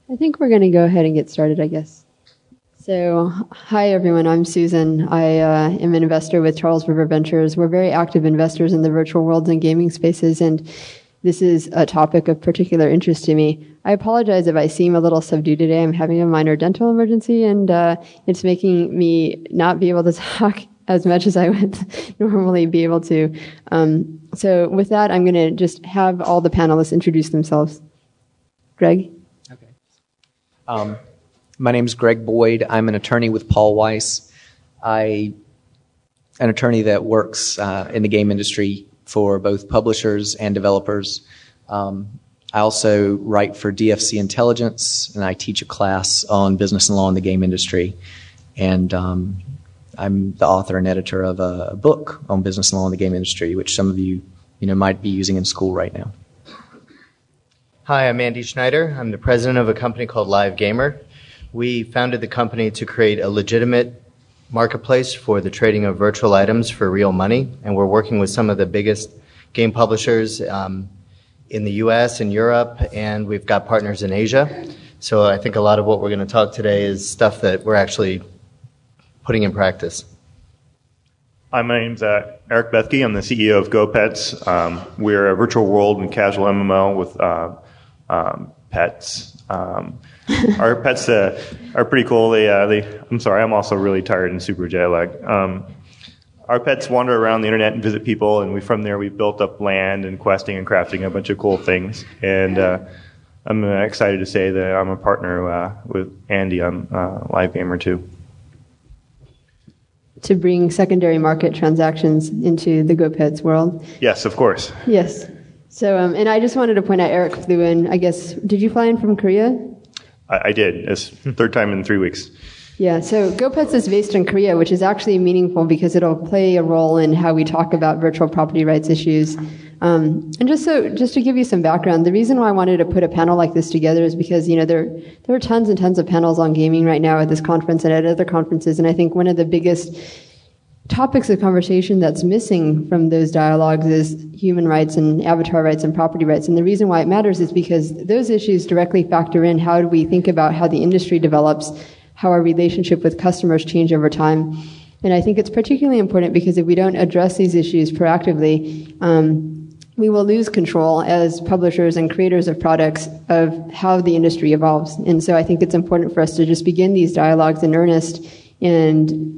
I think we're going to go ahead and get started, I guess. So, hi everyone, I'm Susan. I am an investor with Charles River Ventures. We're very active investors in the virtual worlds and gaming spaces, and this is a topic of particular interest to me. I apologize if I seem a little subdued today. I'm having a minor dental emergency, and it's making me not be able to talk as much as I would normally be able to. So with that, I'm going to just have all the panelists introduce themselves. Greg? Okay. My name is Greg Boyd. I'm an attorney with Paul Weiss. I'm an attorney that works in the game industry for both publishers and developers. I also write for DFC Intelligence, and I teach a class on business and law in the game industry. And I'm the author and editor of a book on business and law in the game industry, which some of you might be using in school right now. Hi, I'm Andy Schneider. I'm the president of a company called Live Gamer. We founded the company to create a legitimate marketplace for the trading of virtual items for real money, and we're working with some of the biggest game publishers in the US and Europe, and we've got partners in Asia. So I think a lot of what we're going to talk today is stuff that we're actually putting in practice. Hi, my name's Eric Bethke. I'm the CEO of GoPets. We're a virtual world and casual MMO with pets. Our pets are pretty cool. I'm sorry, I'm also really tired and super jet lagged. Our pets wander around the internet and visit people, and from there we've built up land and questing and crafting a bunch of cool things. And I'm excited to say that I'm a partner with Andy on Live Gamer too. To bring secondary market transactions into the GoPets world? Yes, of course. Yes. So, and I just wanted to point out, Eric flew in, I guess, did you fly in from Korea? I did. It's third time in 3 weeks. Yeah, so GoPets is based in Korea, which is actually meaningful because it'll play a role in how we talk about virtual property rights issues. And just to give you some background, the reason why I wanted to put a panel like this together is because, there are tons and tons of panels on gaming right now at this conference and at other conferences, and I think one of the biggest topics of conversation that's missing from those dialogues is human rights and avatar rights and property rights. And the reason why it matters is because those issues directly factor in how do we think about how the industry develops, how our relationship with customers change over time. And I think it's particularly important because if we don't address these issues proactively, we will lose control as publishers and creators of products of how the industry evolves. And so I think it's important for us to just begin these dialogues in earnest and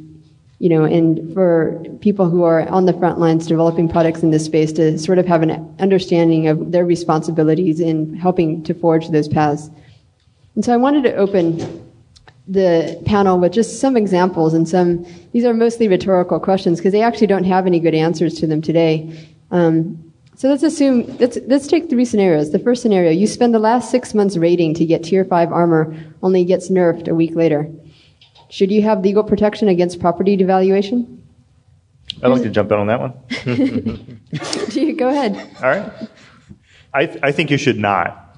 for people who are on the front lines developing products in this space to sort of have an understanding of their responsibilities in helping to forge those paths. And so I wanted to open the panel with just some examples, and these are mostly rhetorical questions because they actually don't have any good answers to them today. So let's take 3 scenarios. The first scenario, you spend the last 6 months raiding to get tier 5 armor, only gets nerfed a week later. Should you have legal protection against property devaluation? I'd like to jump in on that one. Go ahead. All right. I think you should not.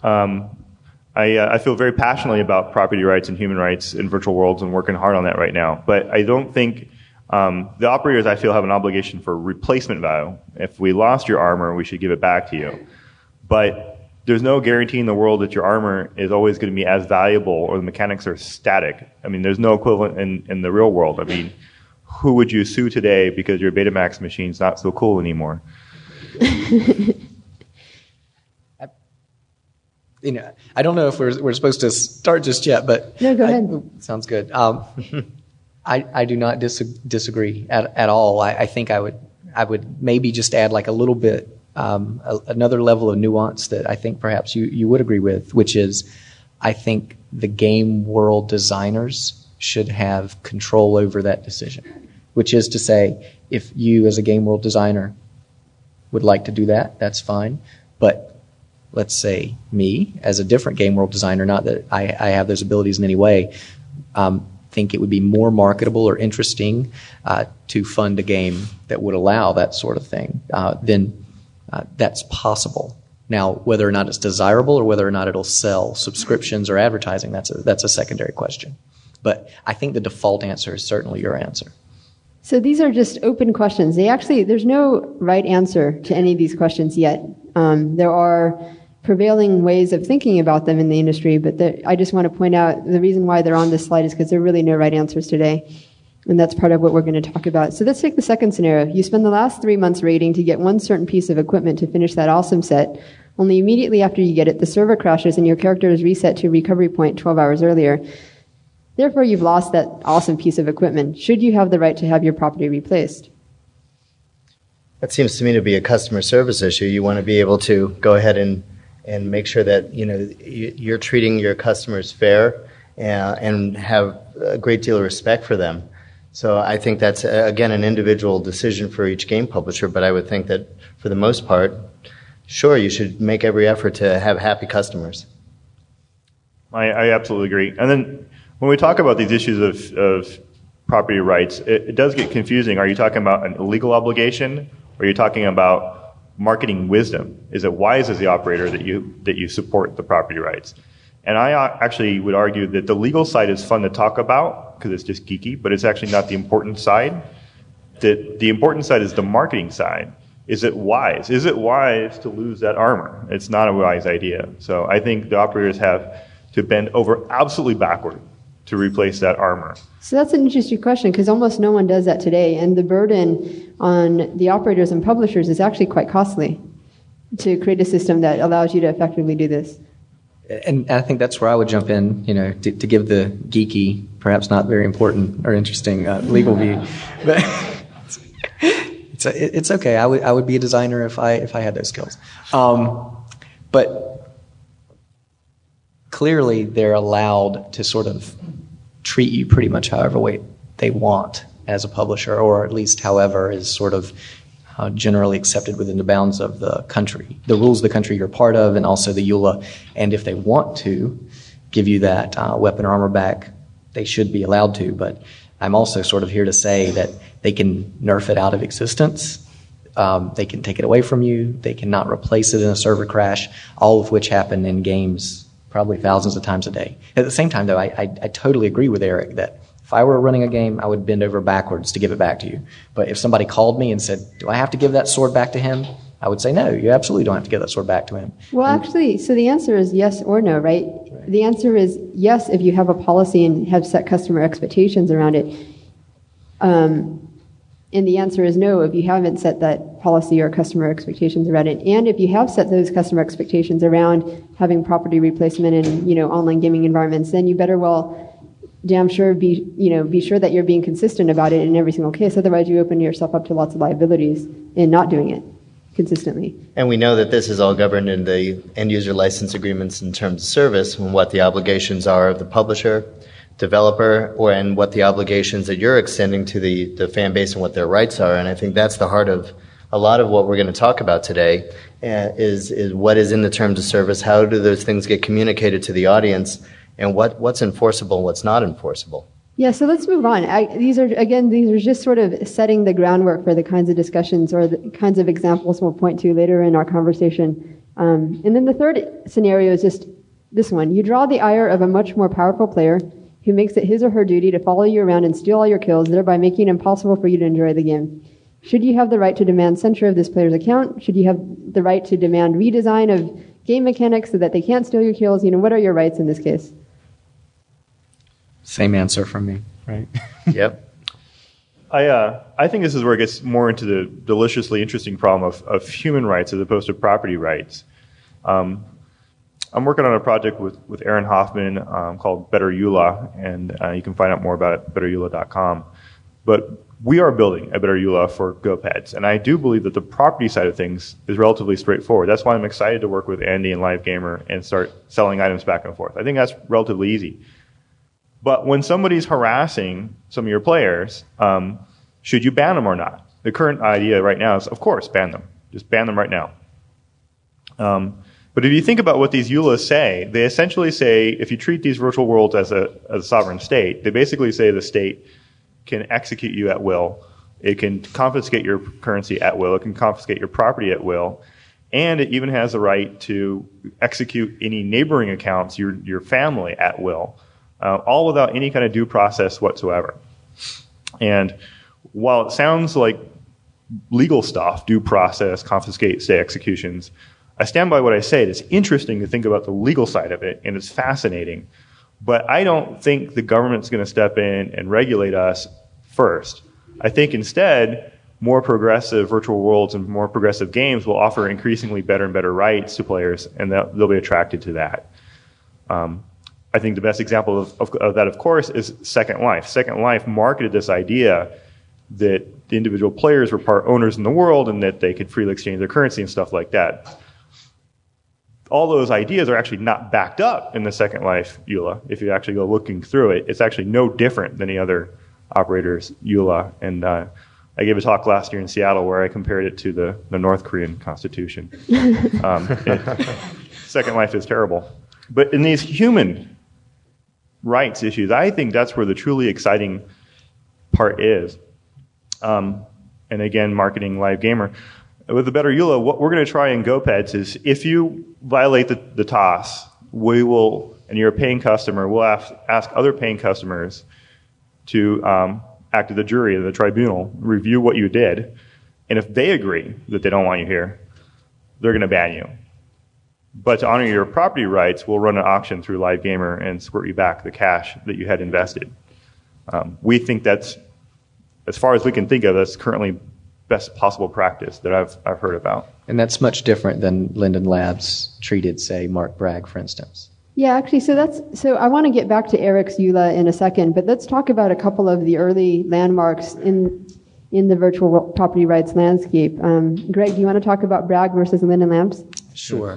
I feel very passionately about property rights and human rights in virtual worlds and working hard on that right now. But I don't think the operators, I feel, have an obligation for replacement value. If we lost your armor, we should give it back to you. But there's no guarantee in the world that your armor is always going to be as valuable or the mechanics are static. I mean, there's no equivalent in the real world. I mean, who would you sue today because your Betamax machine's not so cool anymore? I don't know if we're supposed to start just yet, but no, go ahead. Sounds good. I do not disagree at all. I think I would maybe just add like a little bit another level of nuance that I think perhaps you would agree with, which is I think the game world designers should have control over that decision, which is to say, if you as a game world designer would like to do that, that's fine. But let's say me as a different game world designer, not that I have those abilities in any way, think it would be more marketable or interesting to fund a game that would allow that sort of thing, then that's possible. Now, whether or not it's desirable or whether or not it'll sell subscriptions or advertising, that's a secondary question. But I think the default answer is certainly your answer. So these are just open questions. There's no right answer to any of these questions yet. There are prevailing ways of thinking about them in the industry, but I just want to point out the reason why they're on this slide is because there are really no right answers today. And that's part of what we're going to talk about. So let's take the second scenario. You spend the last 3 months raiding to get one certain piece of equipment to finish that awesome set. Only immediately after you get it, the server crashes and your character is reset to recovery point 12 hours earlier. Therefore, you've lost that awesome piece of equipment. Should you have the right to have your property replaced? That seems to me to be a customer service issue. You want to be able to go ahead and make sure that you're treating your customers fair and have a great deal of respect for them. So I think that's, again, an individual decision for each game publisher, but I would think that for the most part, sure, you should make every effort to have happy customers. I absolutely agree. And then when we talk about these issues of property rights, it does get confusing. Are you talking about an illegal obligation, or are you talking about marketing wisdom? Is it wise as the operator that you support the property rights? And I actually would argue that the legal side is fun to talk about because it's just geeky, but it's actually not the important side. The important side is the marketing side. Is it wise? Is it wise to lose that armor? It's not a wise idea. So I think the operators have to bend over absolutely backward to replace that armor. So that's an interesting question because almost no one does that today, and the burden on the operators and publishers is actually quite costly to create a system that allows you to effectively do this. And I think that's where I would jump in, to give the geeky, perhaps not very important or interesting legal view. But it's okay. I would be a designer if I had those skills. But clearly, they're allowed to sort of treat you pretty much however way they want as a publisher, or at least however is sort of generally accepted within the bounds of the country, the rules of the country you're part of, and also the EULA. And if they want to give you that weapon or armor back, they should be allowed to. But I'm also sort of here to say that they can nerf it out of existence. They can take it away from you. They cannot replace it in a server crash, all of which happen in games probably thousands of times a day. At the same time, though, I totally agree with Eric that if I were running a game, I would bend over backwards to give it back to you. But if somebody called me and said, do I have to give that sword back to him? I would say, no, you absolutely don't have to give that sword back to him. Well, actually, so the answer is yes or no, right? The answer is yes if you have a policy and have set customer expectations around it. And the answer is no if you haven't set that policy or customer expectations around it. And if you have set those customer expectations around having property replacement in, online gaming environments, then you better damn sure be sure that you're being consistent about it in every single case. Otherwise, you open yourself up to lots of liabilities in not doing it consistently. And we know that this is all governed in the end-user license agreements in terms of service and what the obligations are of the publisher, developer, and what the obligations that you're extending to the fan base and what their rights are. And I think that's the heart of a lot of what we're going to talk about today is what is in the terms of service, how do those things get communicated to the audience, and what's enforceable and what's not enforceable. Yeah, so let's move on. These are just sort of setting the groundwork for the kinds of discussions or the kinds of examples we'll point to later in our conversation. And then the third scenario is just this one. You draw the ire of a much more powerful player who makes it his or her duty to follow you around and steal all your kills, thereby making it impossible for you to enjoy the game. Should you have the right to demand censure of this player's account? Should you have the right to demand redesign of game mechanics so that they can't steal your kills? What are your rights in this case? Same answer from me, right? Yep. I think this is where it gets more into the deliciously interesting problem of human rights as opposed to property rights. I'm working on a project with Aaron Hoffman called Better EULA, and you can find out more about it at bettereula.com. But we are building a Better EULA for GoPeds, and I do believe that the property side of things is relatively straightforward. That's why I'm excited to work with Andy and Live Gamer and start selling items back and forth. I think that's relatively easy. But when somebody's harassing some of your players, should you ban them or not? The current idea right now is, of course, ban them. Just ban them right now. But if you think about what these EULAs say, they essentially say if you treat these virtual worlds as a sovereign state, they basically say the state can execute you at will. It can confiscate your currency at will. It can confiscate your property at will. And it even has the right to execute any neighboring accounts, your family, at will. All without any kind of due process whatsoever. And while it sounds like legal stuff, due process, confiscate, stay executions, I stand by what I say. It's interesting to think about the legal side of it, and it's fascinating. But I don't think the government's going to step in and regulate us first. I think instead, more progressive virtual worlds and more progressive games will offer increasingly better and better rights to players, and they'll be attracted to that. I think the best example of that, of course, is Second Life. Second Life marketed this idea that the individual players were part owners in the world and that they could freely exchange their currency and stuff like that. All those ideas are actually not backed up in the Second Life EULA. If you actually go looking through it, it's actually no different than the other operators' EULA. And I gave a talk last year in Seattle where I compared it to the North Korean constitution. Second Life is terrible. But in these human rights issues, I think that's where the truly exciting part is. And again, marketing Live Gamer. With the better EULA, what we're going to try in GoPets is if you violate the TOS, we will, and you're a paying customer, we'll ask other paying customers to act as the jury of the tribunal, review what you did, and if they agree that they don't want you here, they're going to ban you. But to honor your property rights, we'll run an auction through Live Gamer and squirt you back the cash that you had invested. We think that's, as far as we can think of, that's currently best possible practice that I've heard about. And that's much different than Linden Labs treated, say, Mark Bragg, for instance. Yeah, actually, so I want to get back to Eric's EULA in a second, but let's talk about a couple of the early landmarks in the virtual property rights landscape. Greg, do you want to talk about Bragg versus Linden Labs? Sure.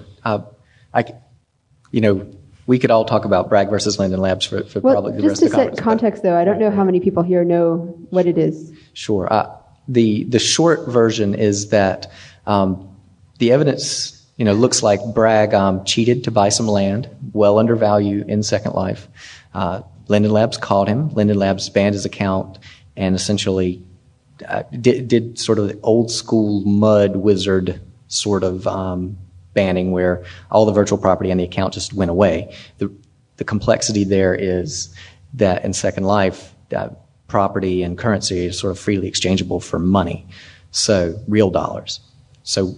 We could all talk about Bragg versus Linden Labs for probably the rest of the conference. Just to set context, though, I don't know how many people here know what it is. Sure. The short version is that the evidence, looks like Bragg cheated to buy some land, well under value in Second Life. Linden Labs caught him. Linden Labs banned his account and essentially did sort of the old school mud wizard sort of banning where all the virtual property and the account just went away. The complexity there is that in Second Life, property and currency is sort of freely exchangeable for money, so real dollars. So,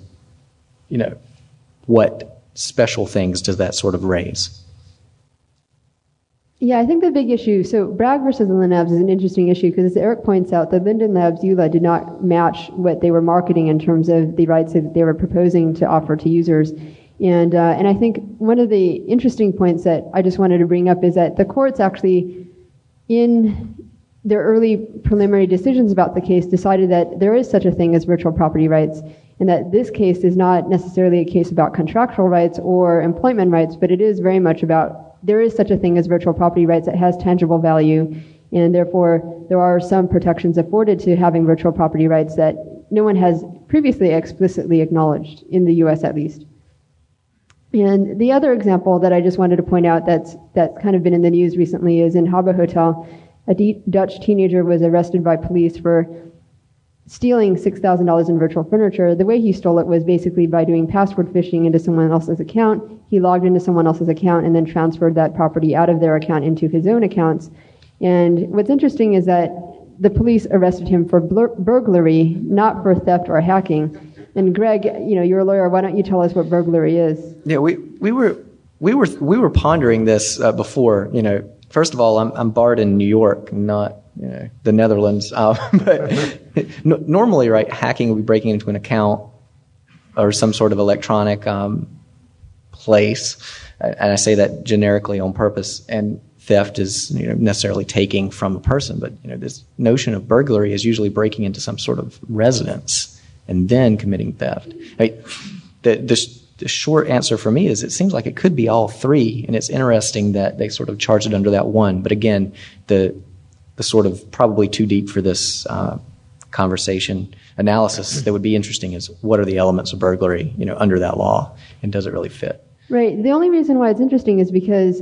what special things does that sort of raise? Yeah, I think the big issue, so Bragg versus Linden Labs is an interesting issue because as Eric points out, the Linden Labs EULA did not match what they were marketing in terms of the rights that they were proposing to offer to users. And I think one of the interesting points that I just wanted to bring up is that the courts actually, in their early preliminary decisions about the case, decided that there is such a thing as virtual property rights, and that this case is not necessarily a case about contractual rights or employment rights, but it is very much about there is such a thing as virtual property rights that has tangible value, and therefore there are some protections afforded to having virtual property rights that no one has previously explicitly acknowledged, in the U.S. at least. And the other example that I just wanted to point out that's kind of been in the news recently is in Habbo Hotel. A Dutch teenager was arrested by police for stealing $6,000 in virtual furniture. The way he stole it was basically by doing password phishing into someone else's account. He logged into someone else's account and then transferred that property out of their account into his own accounts. And what's interesting is that the police arrested him for burglary, not for theft or hacking. And Greg, you're a lawyer. Why don't you tell us what burglary is? Yeah, we were pondering this before. First of all, I'm barred in New York, not the Netherlands. But normally, right, hacking would be breaking into an account or some sort of electronic place, and I say that generically on purpose. And theft is necessarily taking from a person, but this notion of burglary is usually breaking into some sort of residence and then committing theft. The short answer for me is it seems like it could be all three, and it's interesting that they sort of charged it under that one. But again, the sort of probably too deep for this conversation analysis that would be interesting is what are the elements of burglary, under that law, and does it really fit? Right. The only reason why it's interesting is because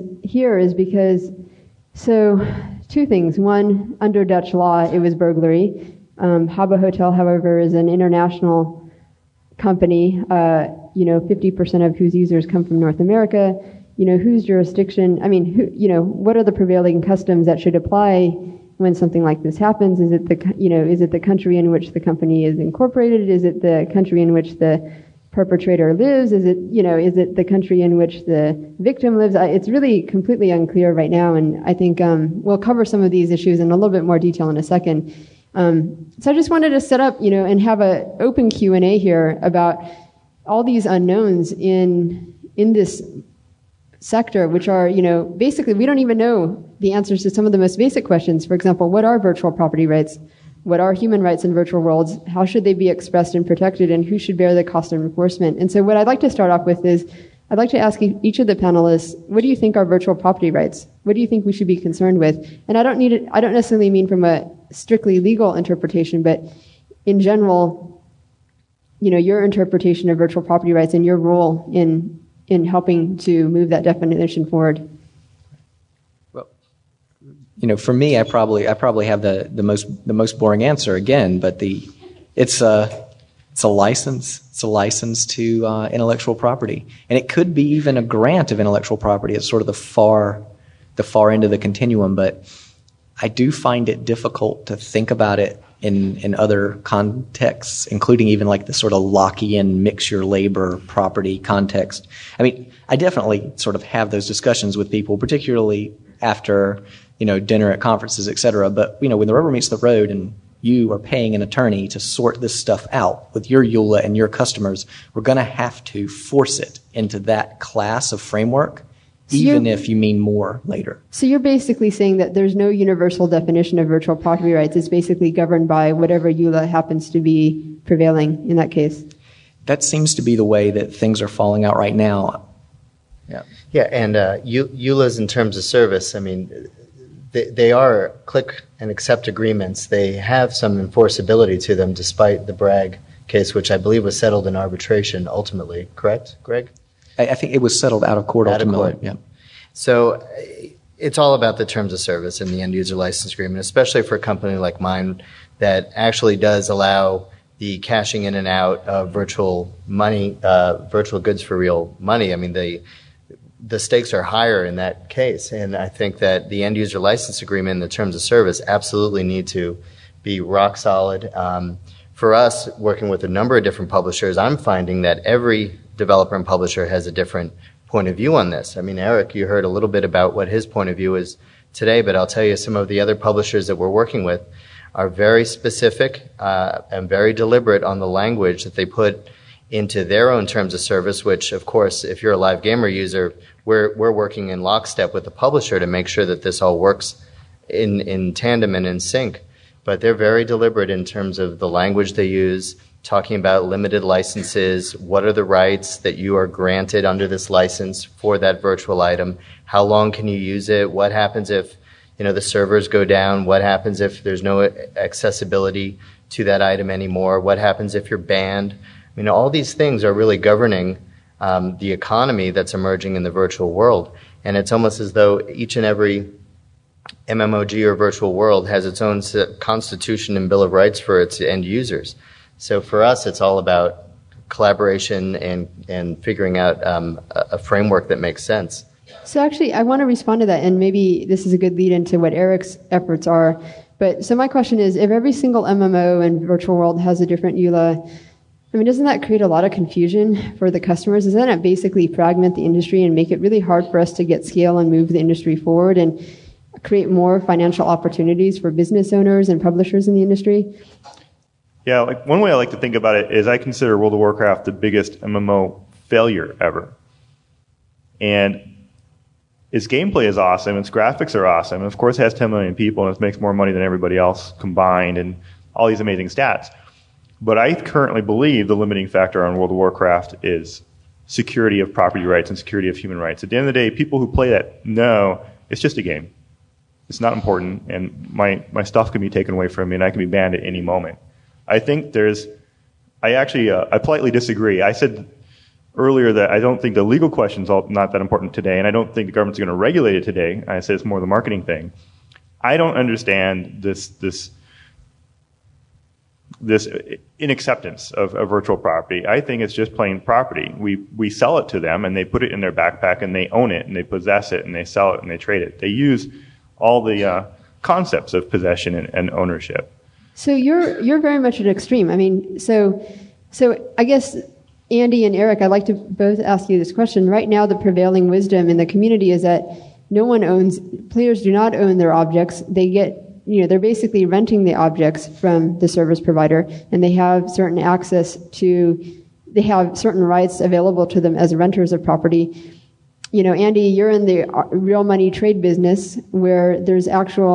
two things. One, under Dutch law, it was burglary. Habbo Hotel, however, is an international company. 50% of whose users come from North America. Whose jurisdiction? What are the prevailing customs that should apply when something like this happens? Is it the country in which the company is incorporated? Is it the country in which the perpetrator lives? Is it the country in which the victim lives? It's really completely unclear right now, and I think we'll cover some of these issues in a little bit more detail in a second. So I just wanted to set up, and have an open Q&A here about all these unknowns in this sector, which are, basically we don't even know the answers to some of the most basic questions. For example, what are virtual property rights? What are human rights in virtual worlds? How should they be expressed and protected? And who should bear the cost of enforcement? And so what I'd like to start off with is, I'd like to ask each of the panelists, what do you think are virtual property rights? What do you think we should be concerned with? And I don't necessarily mean from a strictly legal interpretation, but in general, your interpretation of virtual property rights and your role in helping to move that definition forward. For me, I probably have the most boring answer again, but it's a license. It's a license to intellectual property, and it could be even a grant of intellectual property. It's sort of the far end of the continuum, but I do find it difficult to think about it in other contexts, including even like the sort of Lockean mix your labor property context. I mean, I definitely sort of have those discussions with people, particularly after dinner at conferences, et cetera. But, when the rubber meets the road and you are paying an attorney to sort this stuff out with your EULA and your customers, we're going to have to force it into that class of framework, even if you mean more later. So you're basically saying that there's no universal definition of virtual property rights. It's basically governed by whatever EULA happens to be prevailing in that case. That seems to be the way that things are falling out right now. Yeah, and EULAs in terms of service, I mean, they are click and accept agreements. They have some enforceability to them, despite the Bragg case, which I believe was settled in arbitration ultimately. Correct, Greg? I think it was settled out of court ultimately. Out of court. Yeah. So it's all about the terms of service in the end user license agreement, especially for a company like mine that actually does allow the cashing in and out of virtual money, virtual goods for real money. I mean, the stakes are higher in that case, and I think that the end user license agreement and the terms of service absolutely need to be rock solid. For us, working with a number of different publishers, I'm finding that every developer and publisher has a different point of view on this. I mean, Eric, you heard a little bit about what his point of view is today, but I'll tell you some of the other publishers that we're working with are very specific and very deliberate on the language that they put into their own terms of service, which, of course, if you're a Live Gamer user, we're working in lockstep with the publisher to make sure that this all works in tandem and in sync. But they're very deliberate in terms of the language they use, talking about limited licenses, what are the rights that you are granted under this license for that virtual item, how long can you use it, what happens if the servers go down, what happens if there's no accessibility to that item anymore, what happens if you're banned. I mean, all these things are really governing the economy that's emerging in the virtual world. And it's almost as though each and every MMOG or virtual world has its own constitution and bill of rights for its end users. So for us, it's all about collaboration and figuring out a framework that makes sense. So actually, I want to respond to that, and maybe this is a good lead into what Eric's efforts are. But so my question is, if every single MMO and virtual world has a different EULA, I mean, doesn't that create a lot of confusion for the customers? Doesn't that basically fragment the industry and make it really hard for us to get scale and move the industry forward and create more financial opportunities for business owners and publishers in the industry? Yeah, like one way I like to think about it is I consider World of Warcraft the biggest MMO failure ever. And its gameplay is awesome, its graphics are awesome, and of course it has 10 million people and it makes more money than everybody else combined and all these amazing stats. But I currently believe the limiting factor on World of Warcraft is security of property rights and security of human rights. At the end of the day, people who play that know it's just a game. It's not important, and my stuff can be taken away from me and I can be banned at any moment. I think I politely disagree. I said earlier that I don't think the legal question's not that important today, and I don't think the government's going to regulate it today. I said it's more the marketing thing. I don't understand this inacceptance of virtual property. I think it's just plain property. We sell it to them, and they put it in their backpack, and they own it, and they possess it, and they sell it, and they trade it. They use all the concepts of possession and ownership. So you're very much at extreme. I mean, so I guess Andy and Eric, I'd like to both ask you this question. Right now, the prevailing wisdom in the community is that players do not own their objects. They get, they're basically renting the objects from the service provider, and they have certain they have certain rights available to them as renters of property. Andy, you're in the real money trade business where there's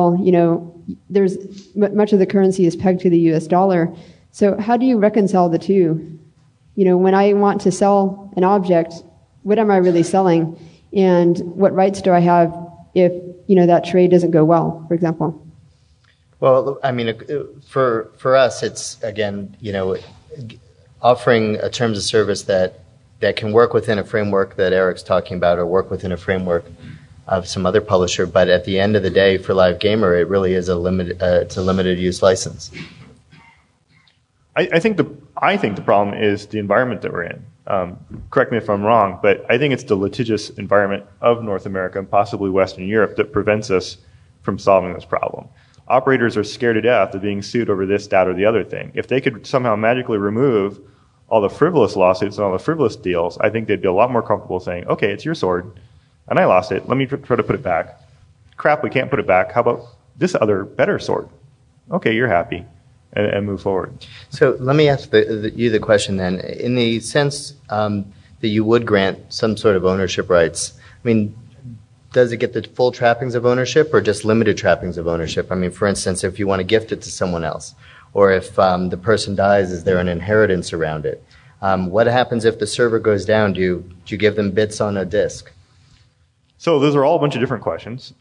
much of the currency is pegged to the US dollar. So how do you reconcile the two? When I want to sell an object, what am I really selling? And what rights do I have if, that trade doesn't go well, for example? Well, I mean, for us, it's, again, offering a terms of service that can work within a framework that Eric's talking about, or work within a framework of some other publisher. But at the end of the day, for Live Gamer, it really is it's a limited use license. I think the problem is the environment that we're in. Correct me if I'm wrong, but I think it's the litigious environment of North America and possibly Western Europe that prevents us from solving this problem. Operators are scared to death of being sued over this, that, or the other thing. If they could somehow magically remove all the frivolous lawsuits and all the frivolous deals, I think they'd be a lot more comfortable saying, okay, it's your sword, and I lost it. Let me try to put it back. Crap, we can't put it back. How about this other better sword? Okay, you're happy, and move forward. So let me ask you the question then. In the sense that you would grant some sort of ownership rights, I mean, does it get the full trappings of ownership or just limited trappings of ownership? I mean, for instance, if you want to gift it to someone else, or if the person dies, is there an inheritance around it? What happens if the server goes down? Do you give them bits on a disk? So those are all a bunch of different questions.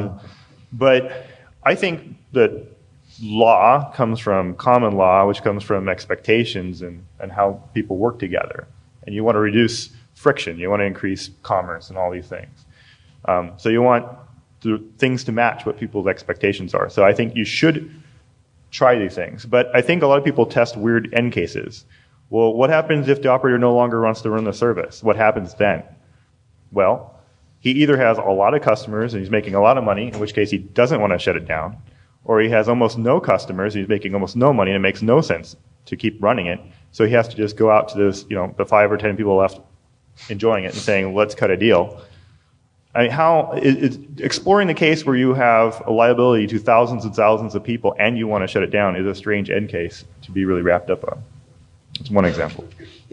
But I think that law comes from common law, which comes from expectations and how people work together. And you want to reduce friction. You want to increase commerce and all these things. So you want things to match what people's expectations are. So I think you should try these things. But I think a lot of people test weird end cases. Well, what happens if the operator no longer wants to run the service? What happens then? Well, he either has a lot of customers and he's making a lot of money, in which case he doesn't want to shut it down, or he has almost no customers and he's making almost no money and it makes no sense to keep running it. So he has to just go out to those, the 5 or 10 people left enjoying it and saying, let's cut a deal. I mean, how is exploring the case where you have a liability to thousands and thousands of people and you want to shut it down is a strange end case to be really wrapped up on. It's one example.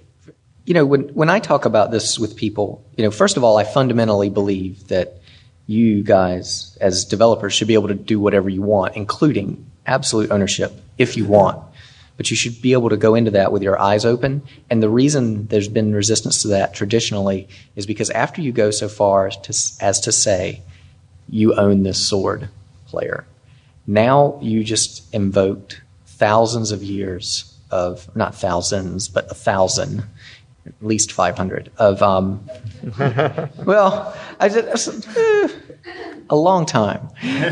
When I talk about this with people, first of all, I fundamentally believe that you guys as developers should be able to do whatever you want, including absolute ownership if you want. But you should be able to go into that with your eyes open. And the reason there's been resistance to that traditionally is because after you go so far as to say, you own this sword, player, now you just invoked thousands of years of, not thousands, but 1,000, at least 500, of, a long time.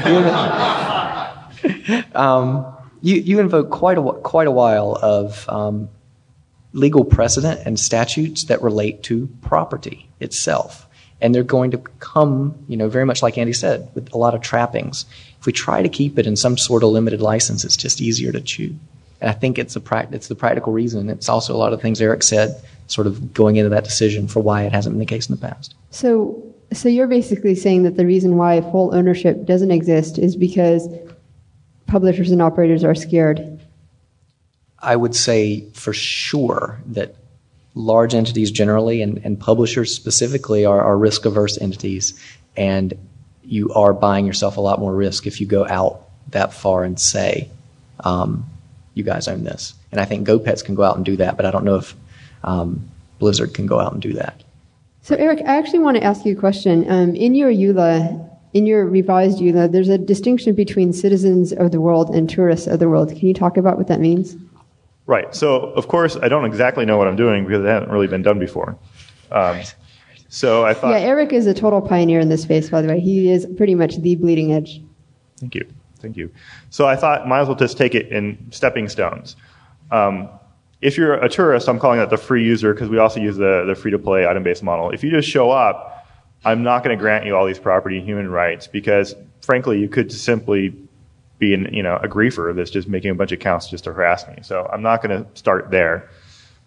You invoke quite a while of legal precedent and statutes that relate to property itself. And they're going to come, very much like Andy said, with a lot of trappings. If we try to keep it in some sort of limited license, it's just easier to chew. And I think it's the practical reason. It's also a lot of things Eric said, sort of going into that decision for why it hasn't been the case in the past. So you're basically saying that the reason why full ownership doesn't exist is because publishers and operators are scared? I would say for sure that large entities generally and publishers specifically are risk-averse entities, and you are buying yourself a lot more risk if you go out that far and say, you guys own this. And I think GoPets can go out and do that, but I don't know if Blizzard can go out and do that. So Eric, I actually want to ask you a question. In your EULA, in your revised EULA, there's a distinction between citizens of the world and tourists of the world. Can you talk about what that means? Right. So, of course, I don't exactly know what I'm doing because it hasn't really been done before. So I thought... Yeah, Eric is a total pioneer in this space, by the way. He is pretty much the bleeding edge. Thank you. So I thought might as well just take it in stepping stones. If you're a tourist, I'm calling that the free user because we also use the free-to-play item-based model. If you just show up, I'm not going to grant you all these property and human rights because, frankly, you could simply be a griefer that's just making a bunch of accounts just to harass me. So I'm not going to start there.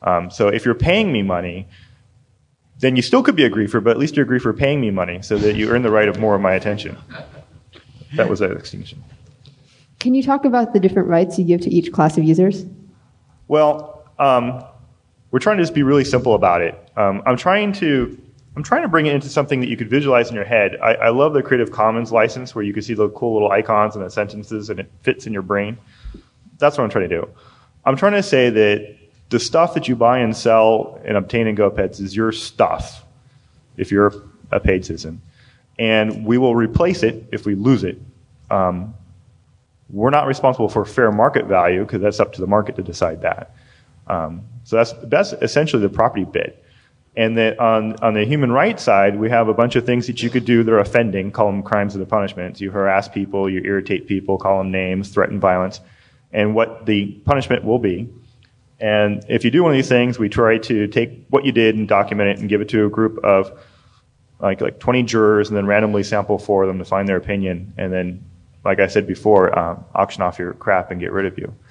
So if you're paying me money, then you still could be a griefer, but at least you're a griefer paying me money so that you earn the right of more of my attention. That was an extinction. Can you talk about the different rights you give to each class of users? Well, we're trying to just be really simple about it. I'm trying to bring it into something that you could visualize in your head. I love the Creative Commons license where you can see the cool little icons and the sentences and it fits in your brain. That's what I'm trying to do. I'm trying to say that the stuff that you buy and sell and obtain in GoPets is your stuff if you're a paid citizen. And we will replace it if we lose it. We're not responsible for fair market value because that's up to the market to decide that. So that's essentially the property bit. And that on the human rights side, we have a bunch of things that you could do that are offending, call them crimes of the punishment. You harass people, you irritate people, call them names, threaten violence, and what the punishment will be. And if you do one of these things, we try to take what you did and document it and give it to a group of like 20 jurors and then randomly sample 4 of them to find their opinion. And then, like I said before, auction off your crap and get rid of you.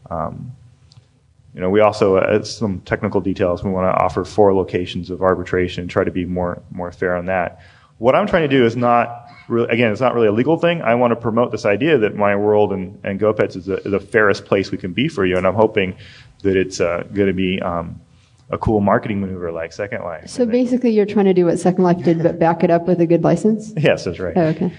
We also, some technical details, we want to offer 4 locations of arbitration, try to be more fair on that. What I'm trying to do is not really, again, it's not really a legal thing. I want to promote this idea that my world and GoPets is the fairest place we can be for you, and I'm hoping that it's going to be a cool marketing maneuver like Second Life. So basically you're trying to do what Second Life did, but back it up with a good license? Yes, that's right. Oh, okay.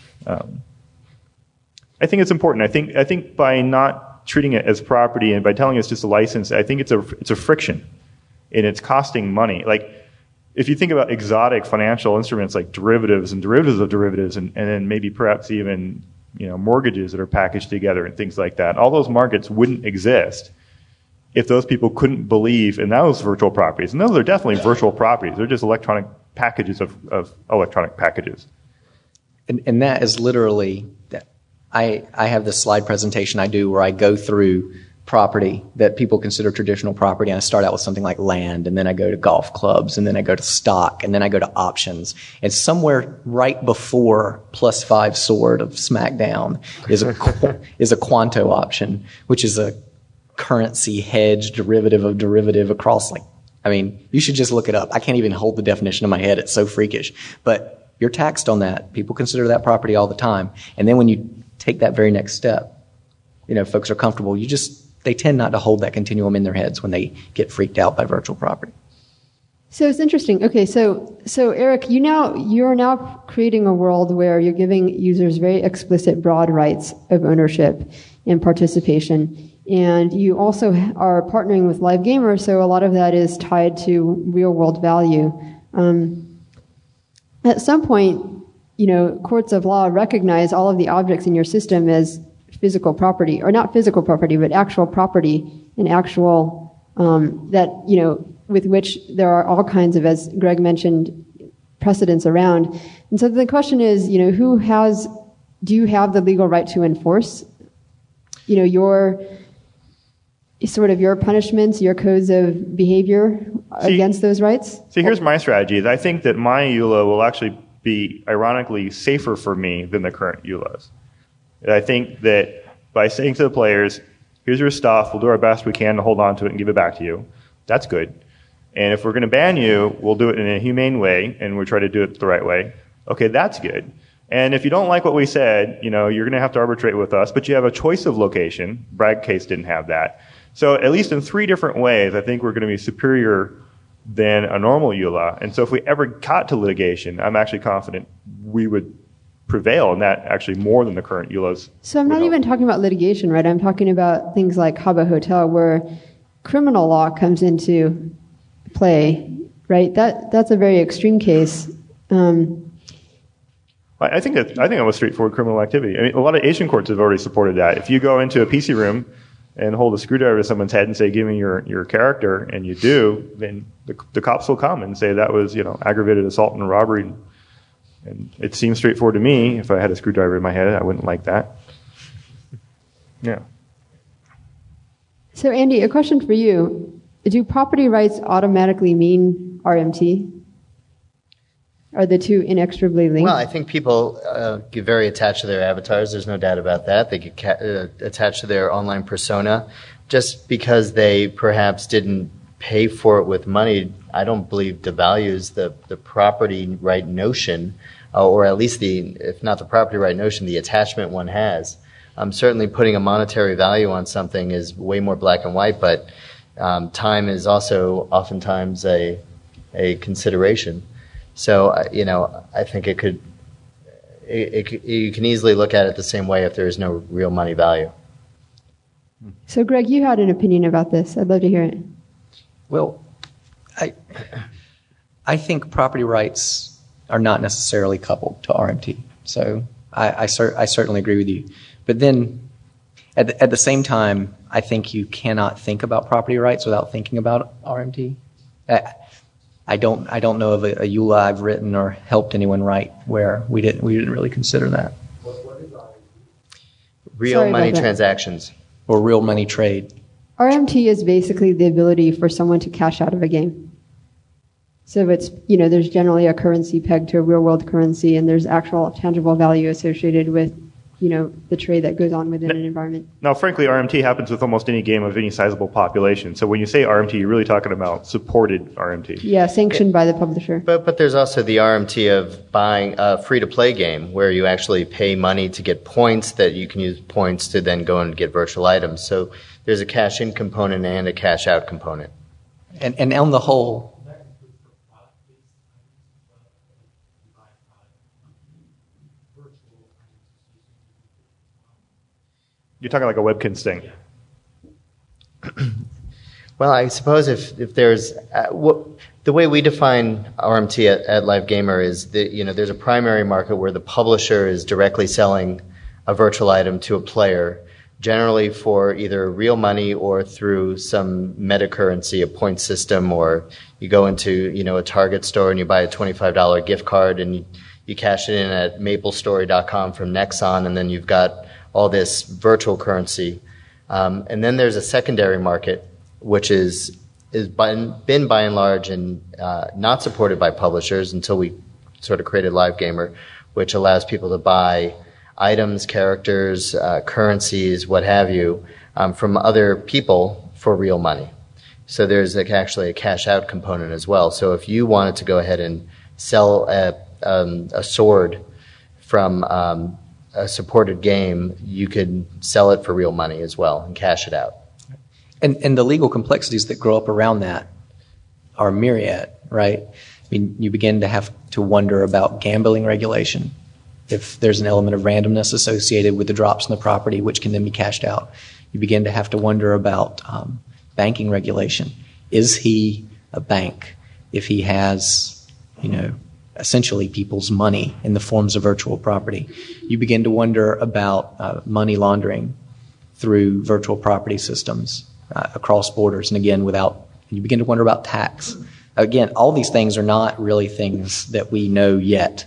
I think it's important. I think by not treating it as property and by telling it's just a license, I think it's a friction, and it's costing money. Like, if you think about exotic financial instruments like derivatives and derivatives of derivatives, and then maybe perhaps even mortgages that are packaged together and things like that, all those markets wouldn't exist if those people couldn't believe in those virtual properties. And those are definitely virtual properties. They're just electronic packages of electronic packages. And that is literally, I have this slide presentation I do where I go through property that people consider traditional property, and I start out with something like land, and then I go to golf clubs, and then I go to stock, and then I go to options. And somewhere right before +5 sword of SmackDown is a Quanto option, which is a currency hedge derivative of derivative across, you should just look it up. I can't even hold the definition in my head. It's so freakish. But you're taxed on that. People consider that property all the time. And then when you take that very next step, folks are comfortable. They tend not to hold that continuum in their heads when they get freaked out by virtual property. So it's interesting. Okay, so Eric, you're now creating a world where you're giving users very explicit, broad rights of ownership and participation, and you also are partnering with Live Gamer, so a lot of that is tied to real-world value. At some point, courts of law recognize all of the objects in your system as physical property, or not physical property, but actual property, and actual with which there are all kinds of, as Greg mentioned, precedents around. And so the question is, do you have the legal right to enforce, your punishments, your codes of behavior against those rights? See, here's my strategy. I think that my EULA will actually be ironically safer for me than the current EULAs. I think that by saying to the players, here's your stuff, we'll do our best we can to hold on to it and give it back to you, that's good. And if we're going to ban you, we'll do it in a humane way, and we'll try to do it the right way. Okay, that's good. And if you don't like what we said, you're going to have to arbitrate with us, but you have a choice of location. Bragg case didn't have that. So at least in 3 different ways, I think we're going to be superior than a normal EULA. And so if we ever got to litigation, I'm actually confident we would prevail, and that actually more than the current EULAs. So I'm not even talking about litigation, right? I'm talking about things like Habbo Hotel, where criminal law comes into play, right? That's a very extreme case. I think that was straightforward criminal activity. I mean, a lot of Asian courts have already supported that. If you go into a PC room and hold a screwdriver to someone's head and say, "Give me your character," and you do, then the cops will come and say that was aggravated assault and robbery. And it seems straightforward to me. If I had a screwdriver in my head, I wouldn't like that. Yeah. So, Andy, a question for you. Do property rights automatically mean RMT? Are the two inextricably linked? Well, I think people get very attached to their avatars. There's no doubt about that. They get attached to their online persona just because they perhaps didn't pay for it with money, I don't believe devalues the property right notion, or at least if not the property right notion, the attachment one has. Certainly putting a monetary value on something is way more black and white, but time is also oftentimes a consideration. So, I think you can easily look at it the same way if there is no real money value. So, Greg, you had an opinion about this. I'd love to hear it. Well, I think property rights are not necessarily coupled to RMT. So I certainly agree with you. But then at the same time, I think you cannot think about property rights without thinking about RMT. I don't know of a EULA I've written or helped anyone write where we didn't really consider that. Real money transactions. Or real money trade. RMT is basically the ability for someone to cash out of a game. So it's, there's generally a currency pegged to a real world currency, and there's actual tangible value associated with, the trade that goes on within an environment. Now, frankly, RMT happens with almost any game of any sizable population. So when you say RMT, you're really talking about supported RMT. Yeah, sanctioned by the publisher. But there's also the RMT of buying a free-to-play game where you actually pay money to get points that you can use points to then go and get virtual items. So there's a cash-in component and a cash-out component. And on the whole... You're talking like a Webkinz thing. Well, I suppose if there's the way we define RMT at Live Gamer is that there's a primary market where the publisher is directly selling a virtual item to a player, generally for either real money or through some meta currency, a point system, or you go into a Target store and you buy a $25 gift card and you cash it in at MapleStory.com from Nexon, and then you've got all this virtual currency. And then there's a secondary market, which is been by and large and not supported by publishers until we sort of created Live Gamer, which allows people to buy items, characters, currencies, what have you, from other people for real money. So there's actually a cash out component as well. So if you wanted to go ahead and sell a sword from a supported game, you could sell it for real money as well and cash it out. And the legal complexities that grow up around that are myriad, right? I mean, you begin to have to wonder about gambling regulation. If there's an element of randomness associated with the drops in the property, which can then be cashed out, you begin to have to wonder about banking regulation. Is he a bank if he has, essentially people's money in the forms of virtual property? You begin to wonder about money laundering through virtual property systems across borders, and again, you begin to wonder about tax. Again, all these things are not really things that we know yet,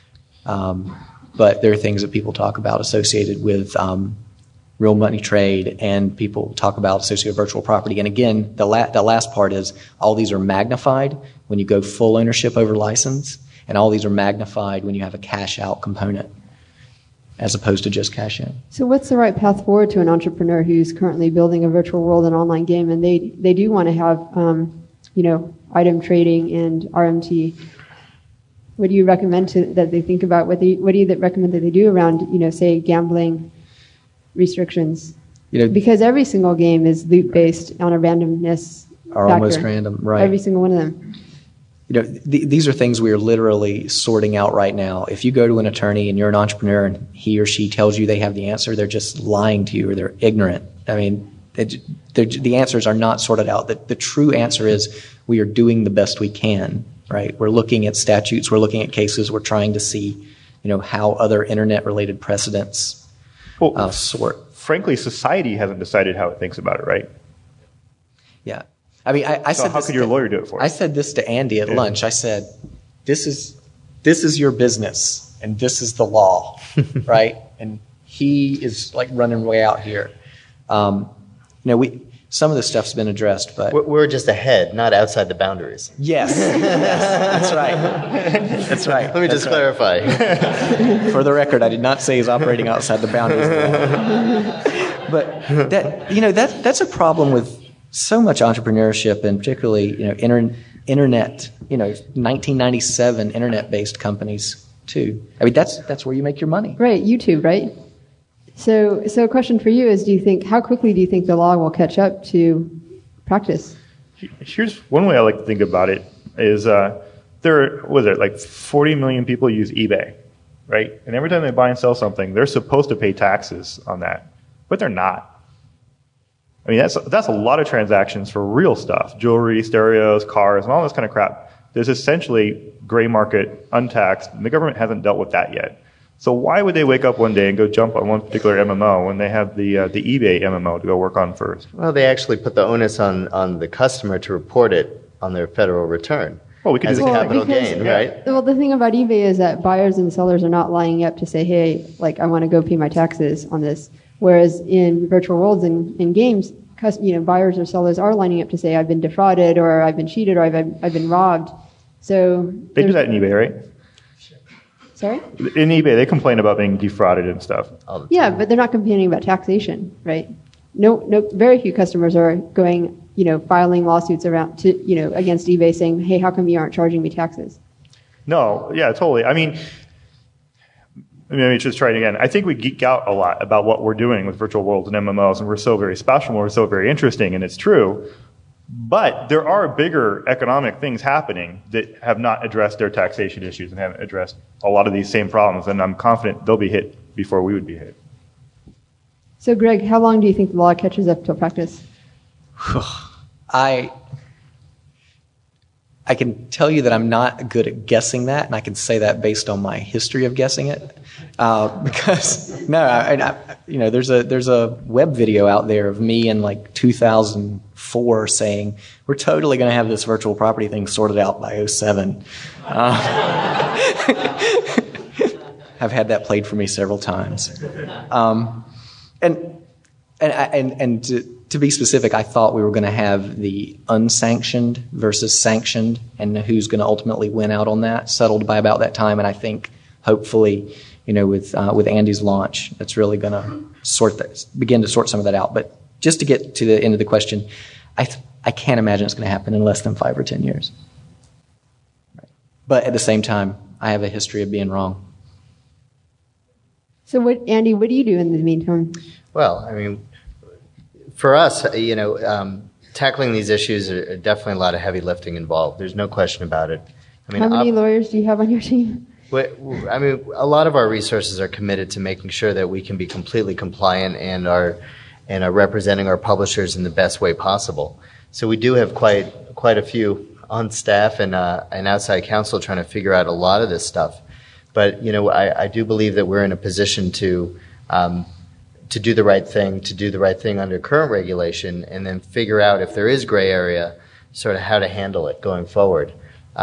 but they're things that people talk about associated with real money trade, and people talk about associated with virtual property. And again, the last part is all these are magnified when you go full ownership over license, and all these are magnified when you have a cash-out component as opposed to just cash-in. So what's the right path forward to an entrepreneur who's currently building a virtual world and online game, and they do want to have, item trading and RMT? What do you recommend that they think about? What do you recommend that they do around, say, gambling restrictions? Because every single game is loot-based on a randomness Or factor. almost random, right. Every single one of them. These are things we are literally sorting out right now. If you go to an attorney and you're an entrepreneur and he or she tells you they have the answer, they're just lying to you or they're ignorant. I mean, the answers are not sorted out. The true answer is we are doing the best we can, right? We're looking at statutes, we're looking at cases, we're trying to see, how other internet-related precedents sort. Frankly, society hasn't decided how it thinks about it, right? Yeah. I mean, I so said how this could your lawyer do it for you? I said this to Andy at lunch. I said, this is your business, and this is the law, right? And he is like running way out here. Some of this stuff's been addressed, but We're just ahead, not outside the boundaries. yes, that's right. That's right. Let me just clarify. For the record, I did not say he's operating outside the boundaries of the law. But that's a problem with so much entrepreneurship, and particularly, internet, 1997 internet-based companies too. I mean, that's where you make your money. Right, YouTube, right? So a question for you is, how quickly do you think the law will catch up to practice? Here's one way I like to think about it is like 40 million people use eBay, right? And every time they buy and sell something, they're supposed to pay taxes on that, but they're not. I mean, that's a lot of transactions for real stuff, jewelry, stereos, cars, and all this kind of crap. There's essentially gray market, untaxed, and the government hasn't dealt with that yet. So why would they wake up one day and go jump on one particular MMO when they have the eBay MMO to go work on first? Well, they actually put the onus on the customer to report it on their federal return. Well, we could as a capital gain, right? Well, the thing about eBay is that buyers and sellers are not lining up to say, hey, I want to go pay my taxes on this. Whereas in virtual worlds and in games, buyers or sellers are lining up to say, I've been defrauded, or I've been cheated, or I've been robbed. So they do that in eBay, right? Sorry? In eBay, they complain about being defrauded and stuff. Yeah, but they're not complaining about taxation, right? No, very few customers are going, filing lawsuits against eBay saying, hey, how come you aren't charging me taxes? No, yeah, totally. I mean, let me just try it again. I think we geek out a lot about what we're doing with virtual worlds and MMOs, and we're so very special, and we're so very interesting, and it's true. But there are bigger economic things happening that have not addressed their taxation issues and haven't addressed a lot of these same problems, and I'm confident they'll be hit before we would be hit. So, Greg, how long do you think the law catches up to practice? I can tell you that I'm not good at guessing that, and I can say that based on my history of guessing it. Because there's a web video out there of me in 2004 saying we're totally going to have this virtual property thing sorted out by 2007. I've had that played for me several times, and to be specific, I thought we were going to have the unsanctioned versus sanctioned, and who's going to ultimately win out on that settled by about that time. And I think, hopefully, with Andy's launch, that's really going to begin to sort some of that out. But just to get to the end of the question, I can't imagine it's going to happen in less than 5 or 10 years. Right. But at the same time, I have a history of being wrong. So, Andy, what do you do in the meantime? Well, I mean, for us, tackling these issues are definitely a lot of heavy lifting involved. There's no question about it. I mean, how many lawyers do you have on your team? I mean, a lot of our resources are committed to making sure that we can be completely compliant and are representing our publishers in the best way possible. So we do have quite a few on staff and outside counsel trying to figure out a lot of this stuff. But I do believe that we're in a position to do the right thing under current regulation, and then figure out if there is gray area, sort of how to handle it going forward.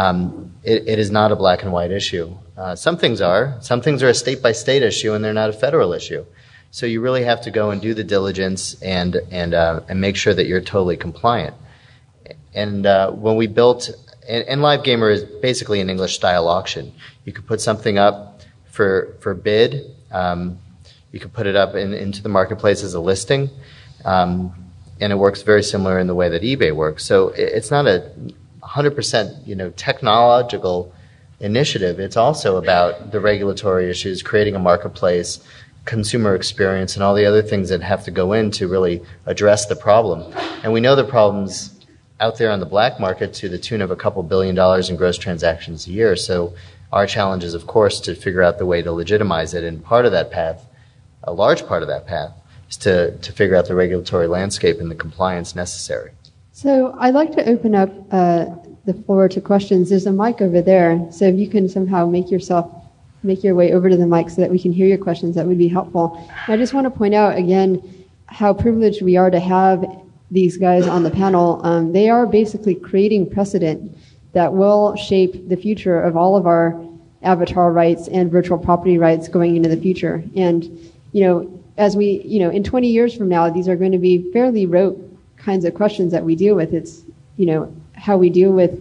It is not a black and white issue. Some things are a state by state issue, and they're not a federal issue. So you really have to go and do the diligence and make sure that you're totally compliant. And when we built, and Live Gamer is basically an English style auction. You could put something up for bid. You could put it up into the marketplace as a listing, and it works very similar in the way that eBay works. So it's not a 100% technological initiative. It's also about the regulatory issues, creating a marketplace, consumer experience, and all the other things that have to go in to really address the problem. And we know the problems out there on the black market to the tune of a couple $2 billion in gross transactions a year. So our challenge is, of course, to figure out the way to legitimize it. And part of that path, a large part of that path, is to figure out the regulatory landscape and the compliance necessary. So I'd like to open up the floor to questions. There's a mic over there, so if you can somehow make your way over to the mic so that we can hear your questions, that would be helpful. And I just want to point out again how privileged we are to have these guys on the panel. They are basically creating precedent that will shape the future of all of our avatar rights and virtual property rights going into the future. And, as we, in 20 years from now, these are going to be fairly rote kinds of questions that we deal with. It's, how we deal with,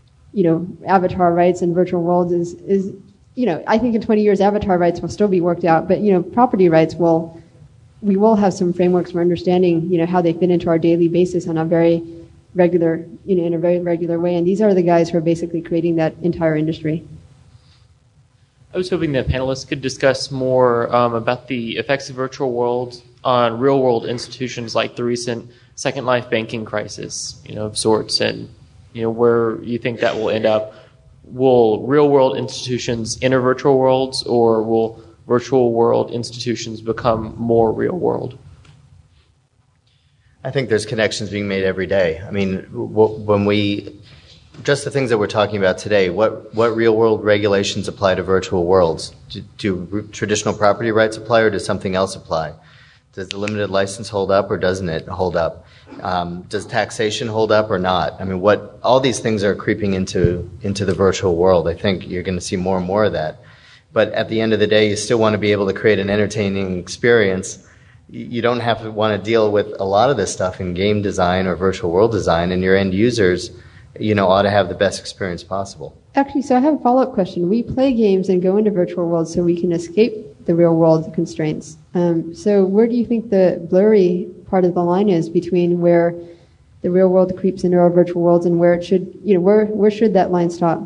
avatar rights and virtual worlds is I think in 20 years avatar rights will still be worked out, but, property rights will we will have some frameworks for understanding, how they fit into our daily basis on a very regular, in a very regular way. And these are the guys who are basically creating that entire industry. I was hoping that panelists could discuss more about the effects of virtual worlds on real-world institutions like the recent Second Life banking crisis, of sorts, and where you think that will end up. Will real-world institutions enter virtual worlds, or will virtual world institutions become more real-world? I think there's connections being made every day. I mean, just the things that we're talking about today, what real-world regulations apply to virtual worlds? Do traditional property rights apply, or does something else apply? Does the limited license hold up, or doesn't it hold up? Does taxation hold up or not? I mean, all these things are creeping into the virtual world. I think you're going to see more and more of that. But at the end of the day, you still want to be able to create an entertaining experience. You don't have to want to deal with a lot of this stuff in game design or virtual world design, and your end users, ought to have the best experience possible. Actually, so I have a follow-up question. We play games and go into virtual worlds so we can escape the real world constraints. So where do you think the blurry part of the line is between where the real world creeps into our virtual worlds and where it should, where should that line stop?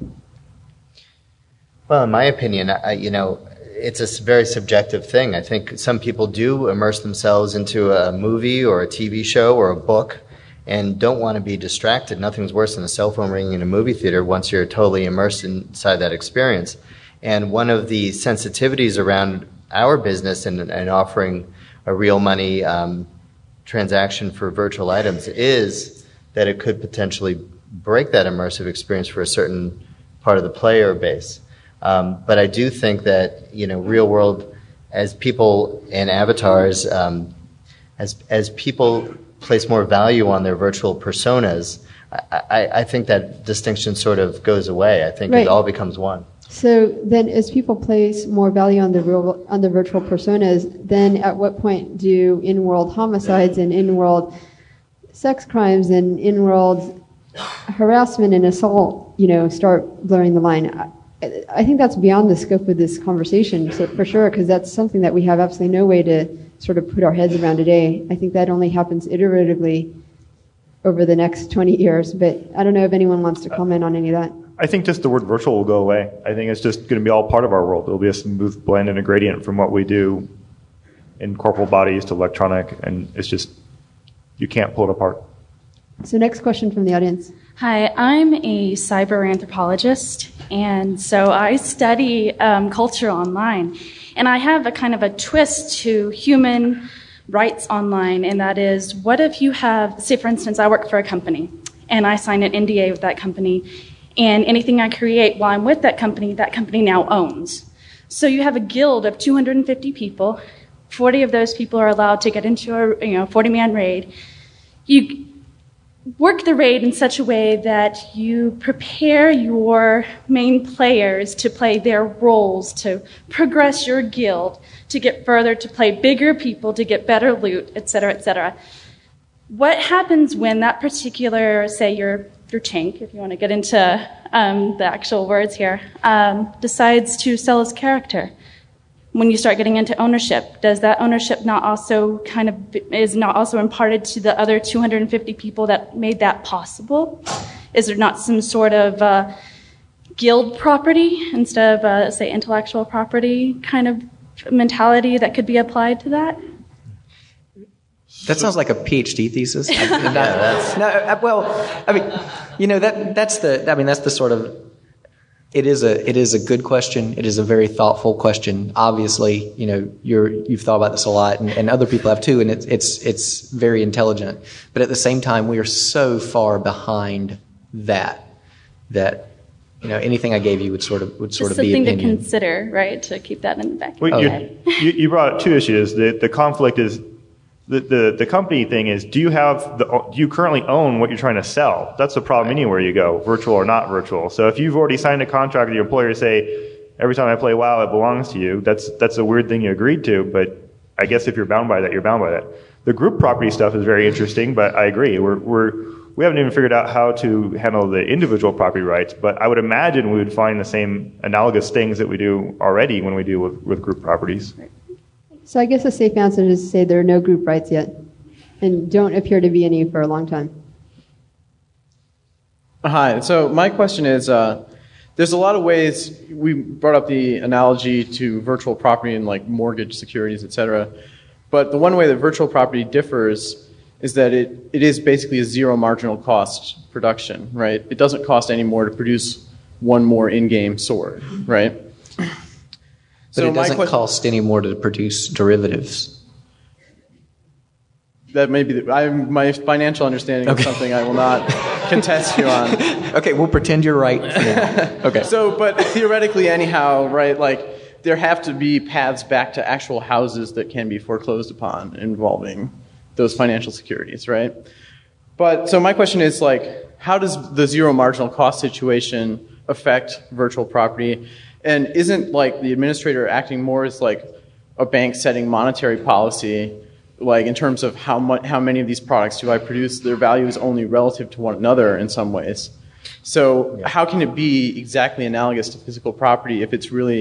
Well, in my opinion, it's a very subjective thing. I think some people do immerse themselves into a movie or a TV show or a book and don't want to be distracted. Nothing's worse than a cell phone ringing in a movie theater once you're totally immersed inside that experience. And one of the sensitivities around our business and offering a real money transaction for virtual items is that it could potentially break that immersive experience for a certain part of the player base. But I do think that, real world, as people and avatars, as people place more value on their virtual personas, I think that distinction sort of goes away. I think It all becomes one. So then as people place more value on the virtual personas, then at what point do in-world homicides and in-world sex crimes and in-world harassment and assault, start blurring the line? I think that's beyond the scope of this conversation, so for sure, because that's something that we have absolutely no way to sort of put our heads around today. I think that only happens iteratively over the next 20 years, but I don't know if anyone wants to comment on any of that. I think just the word virtual will go away. I think it's just going to be all part of our world. It'll be a smooth blend and a gradient from what we do in corporal bodies to electronic, and it's just, you can't pull it apart. So next question from the audience. Hi, I'm a cyber anthropologist, and so I study culture online. And I have a kind of a twist to human rights online, and that is, what if you have, say for instance, I work for a company, and I sign an NDA with that company, and anything I create while I'm with that company now owns. So you have a guild of 250 people, 40 of those people are allowed to get into a 40-man raid. You work the raid in such a way that you prepare your main players to play their roles, to progress your guild, to get further, to play bigger people, to get better loot, etc., etc. What happens when that particular, say your tank, if you want to get into the actual words here, decides to sell his character? When you start getting into ownership, does that ownership not also is not also imparted to the other 250 people that made that possible? Is there not some sort of guild property instead of, say, intellectual property kind of mentality that could be applied to that? That sounds like a PhD thesis. That's the sort of. It is a good question. It is a very thoughtful question. Obviously, you've thought about this a lot, and other people have too, and it's very intelligent. But at the same time, we are so far behind that anything I gave you would sort of be opinion. Just something to consider, right? To keep that in the back. Well, you brought up two issues. The conflict is. The company thing is, do you currently own what you're trying to sell? That's the problem anywhere you go, virtual or not virtual. So if you've already signed a contract with your employer to say, every time I play WoW, it belongs to you, that's a weird thing you agreed to, but I guess if you're bound by that, you're bound by that. The group property stuff is very interesting, but I agree. We haven't even figured out how to handle the individual property rights, but I would imagine we would find the same analogous things that we do already when we deal with group properties. So I guess a safe answer is to say there are no group rights yet, and don't appear to be any for a long time. Hi. So my question is, there's a lot of ways. We brought up the analogy to virtual property and like mortgage securities, et cetera. But the one way that virtual property differs is that it is basically a zero marginal cost production, right? It doesn't cost any more to produce one more in-game sword, right? But so it doesn't cost any more to produce derivatives. That may be my financial understanding of something I will not contest you on. Okay, we'll pretend you're right. Okay. So, but theoretically, anyhow, right? Like there have to be paths back to actual houses that can be foreclosed upon involving those financial securities, right? But so my question is like, how does the zero marginal cost situation affect virtual property? And isn't like the administrator acting more as like a bank setting monetary policy? Like in terms of how many of these products do I produce, their value is only relative to one another in some ways. So how can it be exactly analogous to physical property if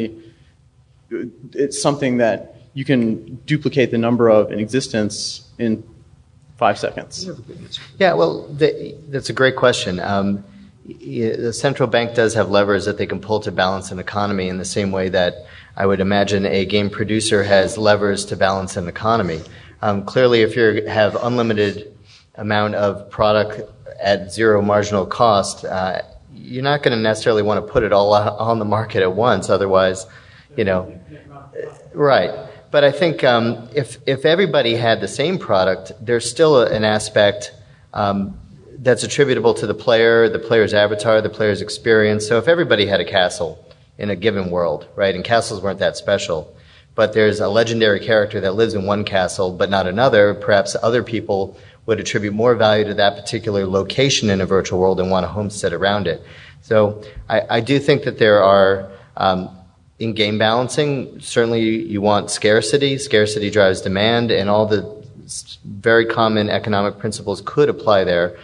it's something that you can duplicate the number of in existence in 5 seconds? Yeah, well, that's a great question. The central bank does have levers that they can pull to balance an economy in the same way that I would imagine a game producer has levers to balance an economy. Clearly, if you have unlimited amount of product at zero marginal cost, you're not going to necessarily want to put it all on the market at once. Otherwise, right. But I think if everybody had the same product, there's still an aspect that's attributable to the player's avatar, the player's experience. So if everybody had a castle in a given world, right, and castles weren't that special, but there's a legendary character that lives in one castle but not another, perhaps other people would attribute more value to that particular location in a virtual world and want to homestead around it. So I do think that there are, in game balancing, certainly you want scarcity. Scarcity drives demand, and all the very common economic principles could apply there.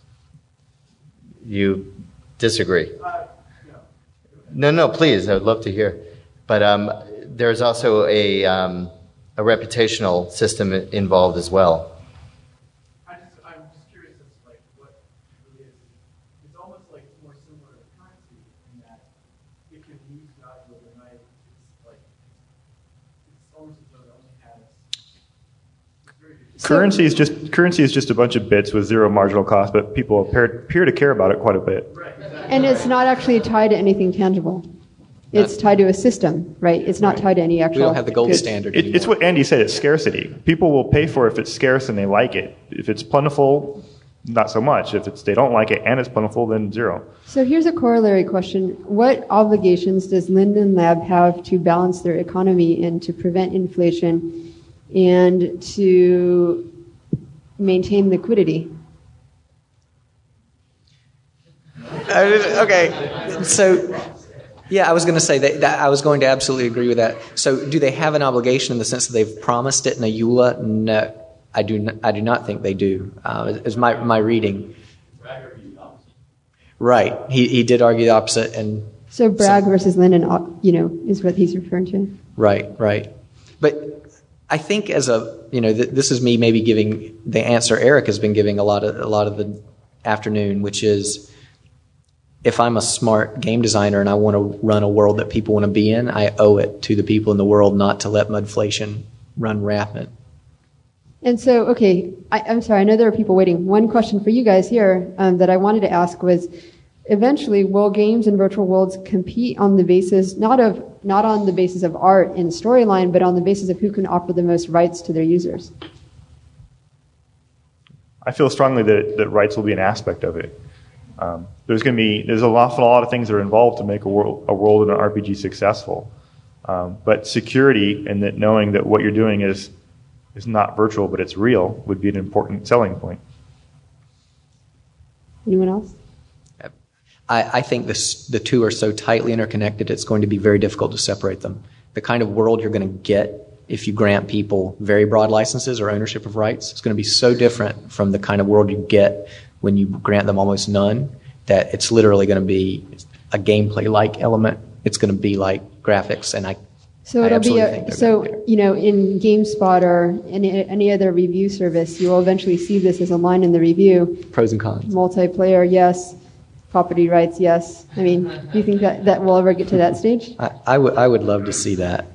You disagree? No, please. I would love to hear. But there's also a reputational system involved as well. I'm just curious as to like what it is. It's almost like it's more similar to currency in that it can lose value overnight. It's almost as though it only has. Currency is just a bunch of bits with zero marginal cost, but people appear to care about it quite a bit. Right, exactly. And it's not actually tied to anything tangible. It's tied to a system, right? It's not tied to any actual... We don't have the gold standard anymore. It's what Andy said, it's scarcity. People will pay for it if it's scarce and they like it. If it's plentiful, not so much. If they don't like it and it's plentiful, then zero. So here's a corollary question. What obligations does Linden Lab have to balance their economy and to prevent inflation and to maintain liquidity? Okay, so... Yeah, I was going to say that I was going to absolutely agree with that. So do they have an obligation in the sense that they've promised it in a EULA? No, I do not think they do, is my reading. Right, he did argue the opposite. So Bragg versus Linden, is what he's referring to. Right. But I think this is me maybe giving the answer Eric has been giving a lot of the afternoon, which is, if I'm a smart game designer and I want to run a world that people want to be in, I owe it to the people in the world not to let mudflation run rampant. And so, okay, I'm sorry, I know there are people waiting. One question for you guys here that I wanted to ask was, eventually, will games and virtual worlds compete on the basis, not on the basis of art and storyline, but on the basis of who can offer the most rights to their users? I feel strongly that rights will be an aspect of it. There's an awful lot of things that are involved to make a world in an RPG successful. But security and that knowing that what you're doing is not virtual but it's real would be an important selling point. Anyone else? I think the two are so tightly interconnected it's going to be very difficult to separate them. The kind of world you're going to get if you grant people very broad licenses or ownership of rights is going to be so different from the kind of world you get when you grant them almost none, that it's literally going to be a gameplay-like element. It's going to be like graphics, and So I it'll be absolutely think they're gonna do. in GameSpot or any other review service, you will eventually see this as a line in the review. Pros and cons. Multiplayer, yes. Property rights, yes. I mean, do you think that we'll ever get to that stage? I would love to see that.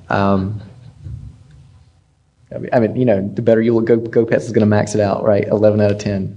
The better you look, GoPets is going to max it out, right? 11 out of 10.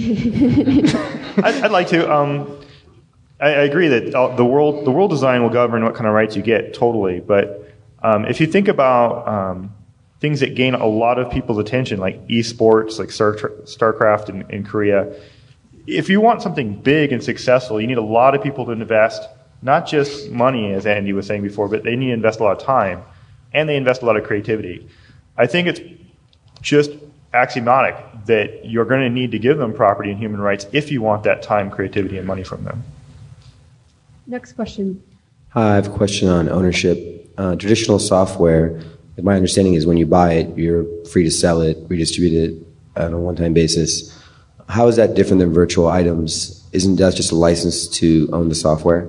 I'd like to. I agree that the world design will govern what kind of rights you get, totally. But if you think about things that gain a lot of people's attention, like esports, like StarCraft in Korea, if you want something big and successful, you need a lot of people to invest, not just money, as Andy was saying before, but they need to invest a lot of time, and they invest a lot of creativity. I think it's just axiomatic that you're going to need to give them property and human rights if you want that time, creativity, and money from them. Next question. Hi, I have a question on ownership. Traditional software, my understanding is when you buy it, you're free to sell it, redistribute it on a one-time basis. How is that different than virtual items? Isn't that just a license to own the software?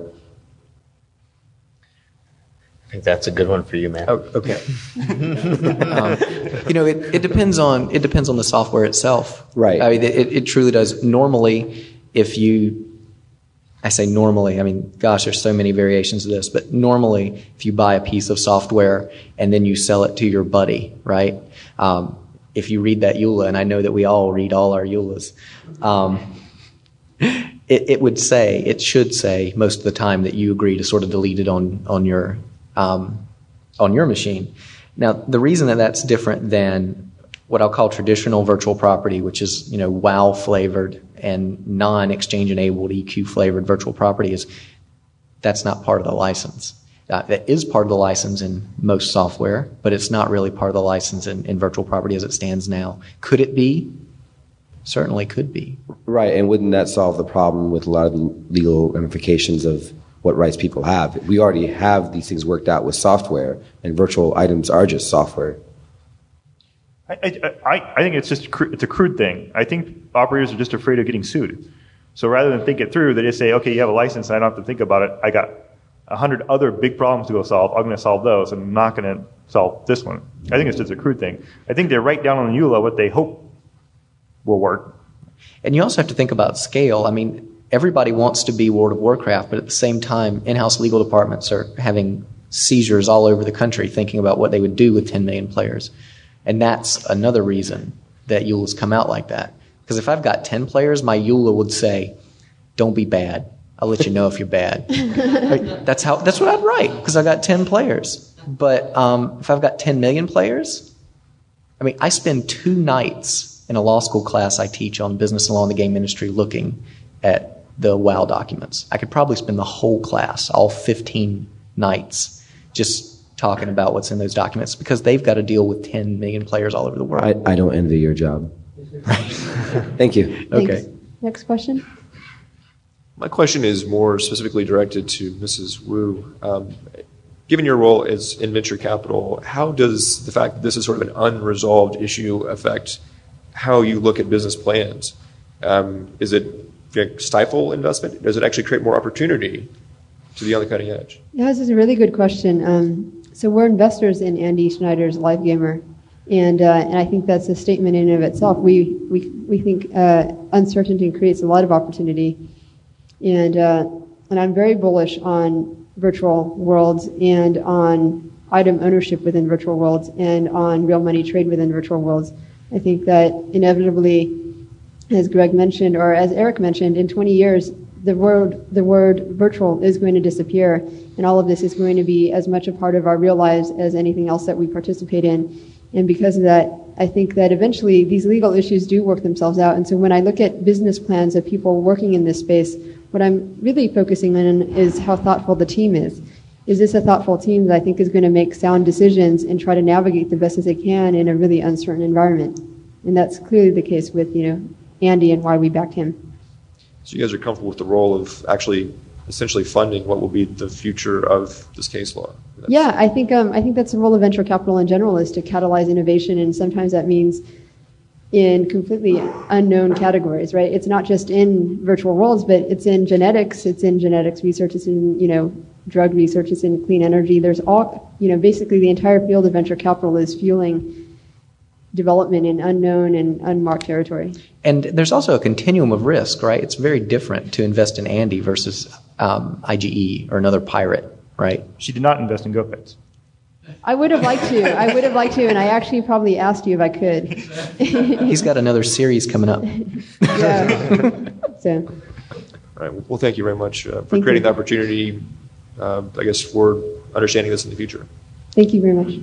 I think that's a good one for you, Matt. Oh, okay. It depends on the software itself. Right. I mean, it truly does. Normally, I say normally, I mean, gosh, there's so many variations of this, but normally, if you buy a piece of software and then you sell it to your buddy, right? If you read that EULA, and I know that we all read all our EULAs, it should say most of the time that you agree to sort of delete it on your machine. Now, the reason that that's different than what I'll call traditional virtual property, which is WoW flavored and non-exchange enabled EQ flavored virtual property, is that's not part of the license. That is part of the license in most software, but it's not really part of the license in virtual property as it stands now. Could it be? Certainly could be. Right, and wouldn't that solve the problem with a lot of the legal ramifications of what rights people have? We already have these things worked out with software, and virtual items are just software. I think it's a crude thing. I think operators are just afraid of getting sued. So rather than think it through, they just say, okay, you have a license, and I don't have to think about it. I got 100 other big problems to go solve. I'm going to solve those. I'm not going to solve this one. I think it's just a crude thing. I think they write down on the EULA what they hope will work. And you also have to think about scale. I mean, everybody wants to be World of Warcraft, but at the same time, in-house legal departments are having seizures all over the country thinking about what they would do with 10 million players. And that's another reason that EULAs come out like that. Because if I've got 10 players, my EULA would say, don't be bad. I'll let you know if you're bad. That's what I'd write, because I got 10 players. But if I've got 10 million players, I mean, I spend 2 nights in a law school class I teach on business and law in the game industry looking at the WoW documents. I could probably spend the whole class, all 15 nights, just talking about what's in those documents, because they've got to deal with 10 million players all over the world. I don't envy your job. Thank you. Thanks. Okay. Next question. My question is more specifically directed to Mrs. Wu. Given your role as in venture capital, how does the fact that this is sort of an unresolved issue affect how you look at business plans? Is it stifle investment? Does it actually create more opportunity to be on the cutting edge? Yeah, this is a really good question. So we're investors in Andy Schneider's Live Gamer, and I think that's a statement in and of itself. We think uncertainty creates a lot of opportunity, and I'm very bullish on virtual worlds and on item ownership within virtual worlds and on real money trade within virtual worlds. I think that inevitably, as Greg mentioned, or as Eric mentioned, in 20 years, the word virtual is going to disappear, and all of this is going to be as much a part of our real lives as anything else that we participate in. And because of that, I think that eventually these legal issues do work themselves out. And so when I look at business plans of people working in this space, what I'm really focusing on is how thoughtful the team is. Is this a thoughtful team that I think is going to make sound decisions and try to navigate the best as they can in a really uncertain environment? And that's clearly the case with, Andy and why we backed him. So you guys are comfortable with the role of actually essentially funding what will be the future of this case law? Yeah, I think that's the role of venture capital in general, is to catalyze innovation, and sometimes that means in completely unknown categories, right? It's not just in virtual worlds, but it's in genetics research, it's in, drug research, it's in clean energy. There's all, basically the entire field of venture capital is fueling development in unknown and unmarked territory. And there's also a continuum of risk, right? It's very different to invest in Andy versus IGE or another pirate, right? She did not invest in GoPets. I would have liked to, and I actually probably asked you if I could. He's got another series coming up. Yeah. So. All right. Well, thank you very much for creating the opportunity, I guess, for understanding this in the future. Thank you very much.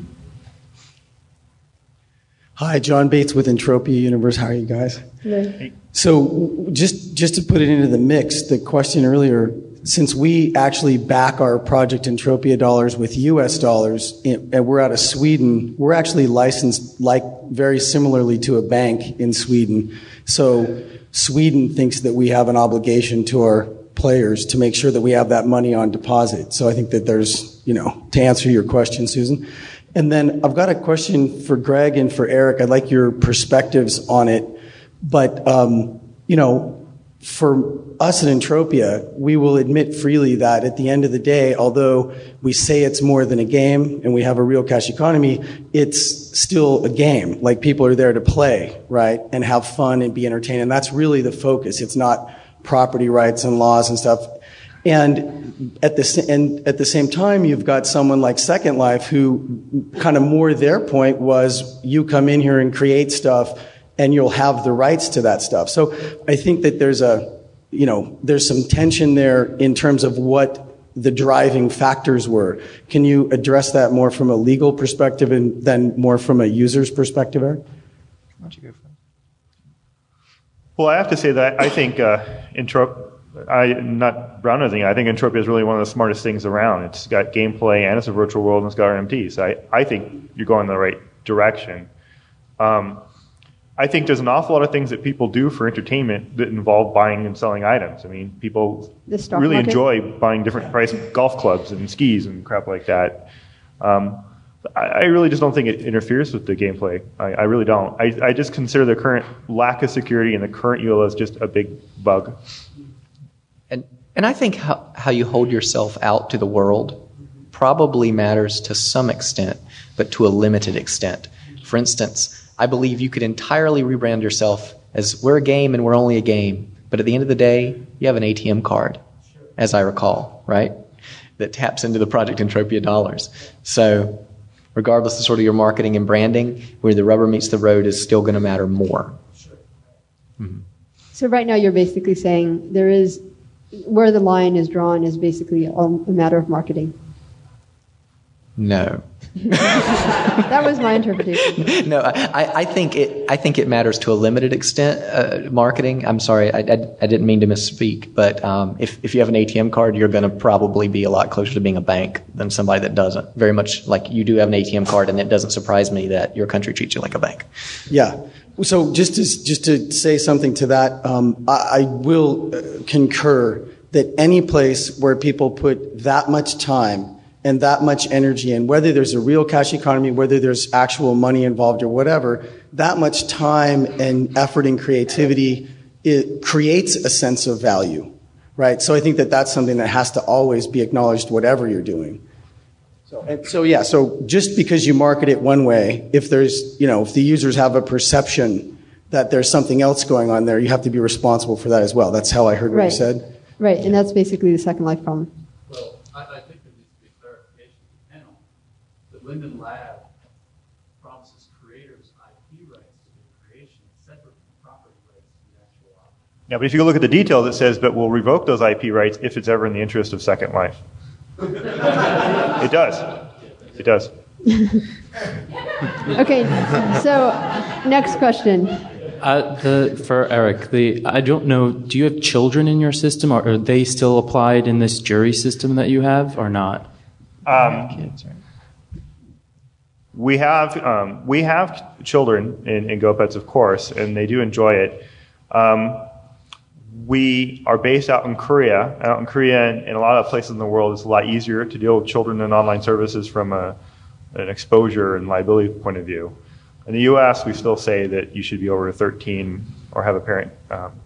Hi, John Bates with Entropia Universe. How are you guys? Hello. So just to put it into the mix, the question earlier, since we actually back our Project Entropia dollars with US dollars, and we're out of Sweden, we're actually licensed very similarly to a bank in Sweden. So Sweden thinks that we have an obligation to our players to make sure that we have that money on deposit. So I think that there's, to answer your question, Susan. And then I've got a question for Greg and for Eric. I'd like your perspectives on it. But, for us at Entropia, we will admit freely that at the end of the day, although we say it's more than a game and we have a real cash economy, it's still a game. Like, people are there to play, right, and have fun and be entertained. And that's really the focus. It's not property rights and laws and stuff. And at the same time, you've got someone like Second Life who kind of more their point was you come in here and create stuff and you'll have the rights to that stuff. So I think that there's some tension there in terms of what the driving factors were. Can you address that more from a legal perspective and then more from a user's perspective, Eric? Why don't you go first? Well, I have to say that I think not brown anything. I think Entropia is really one of the smartest things around. It's got gameplay and it's a virtual world and it's got RMT. So I think you're going in the right direction. I think there's an awful lot of things that people do for entertainment that involve buying and selling items. I mean, people really enjoy buying different price golf clubs and skis and crap like that. I really just don't think it interferes with the gameplay. I really don't. I just consider the current lack of security in the current UL as just a big bug. And I think how you hold yourself out to the world probably matters to some extent, but to a limited extent. For instance, I believe you could entirely rebrand yourself as we're a game and we're only a game. But at the end of the day, you have an ATM card, as I recall, right? That taps into the Project Entropia dollars. So regardless of sort of your marketing and branding, where the rubber meets the road is still going to matter more. Mm-hmm. So right now you're basically saying where the line is drawn is basically a matter of marketing. No. That was my interpretation. No, I think it matters to a limited extent. Marketing. I'm sorry, I didn't mean to misspeak. But if you have an ATM card, you're going to probably be a lot closer to being a bank than somebody that doesn't. Very much like you do have an ATM card, and it doesn't surprise me that your country treats you like a bank. Yeah. So just to say something to that, I will concur that any place where people put that much time and that much energy in, whether there's a real cash economy, whether there's actual money involved or whatever, that much time and effort and creativity, it creates a sense of value, right? So I think that that's something that has to always be acknowledged, whatever you're doing. So just because you market it one way, if the users have a perception that there's something else going on there, you have to be responsible for that as well. That's how I heard what you said. Right, and that's basically the Second Life problem. Well, I think there needs to be clarification to the panel. The Linden Lab promises creators IP rights to the creation separate from property rights to the actual object. Yeah, but if you look at the details, it says that we'll revoke those IP rights if it's ever in the interest of Second Life. It does. It does. Okay, so next question. For Eric, I don't know, do you have children in your system, or are they still applied in this jury system that you have, or not? Kids, right? We have children in GoPets, of course, and they do enjoy it. We are based out in Korea. Out in Korea and in a lot of places in the world, it's a lot easier to deal with children in online services from an exposure and liability point of view. In the U.S., we still say that you should be over 13 or have a parent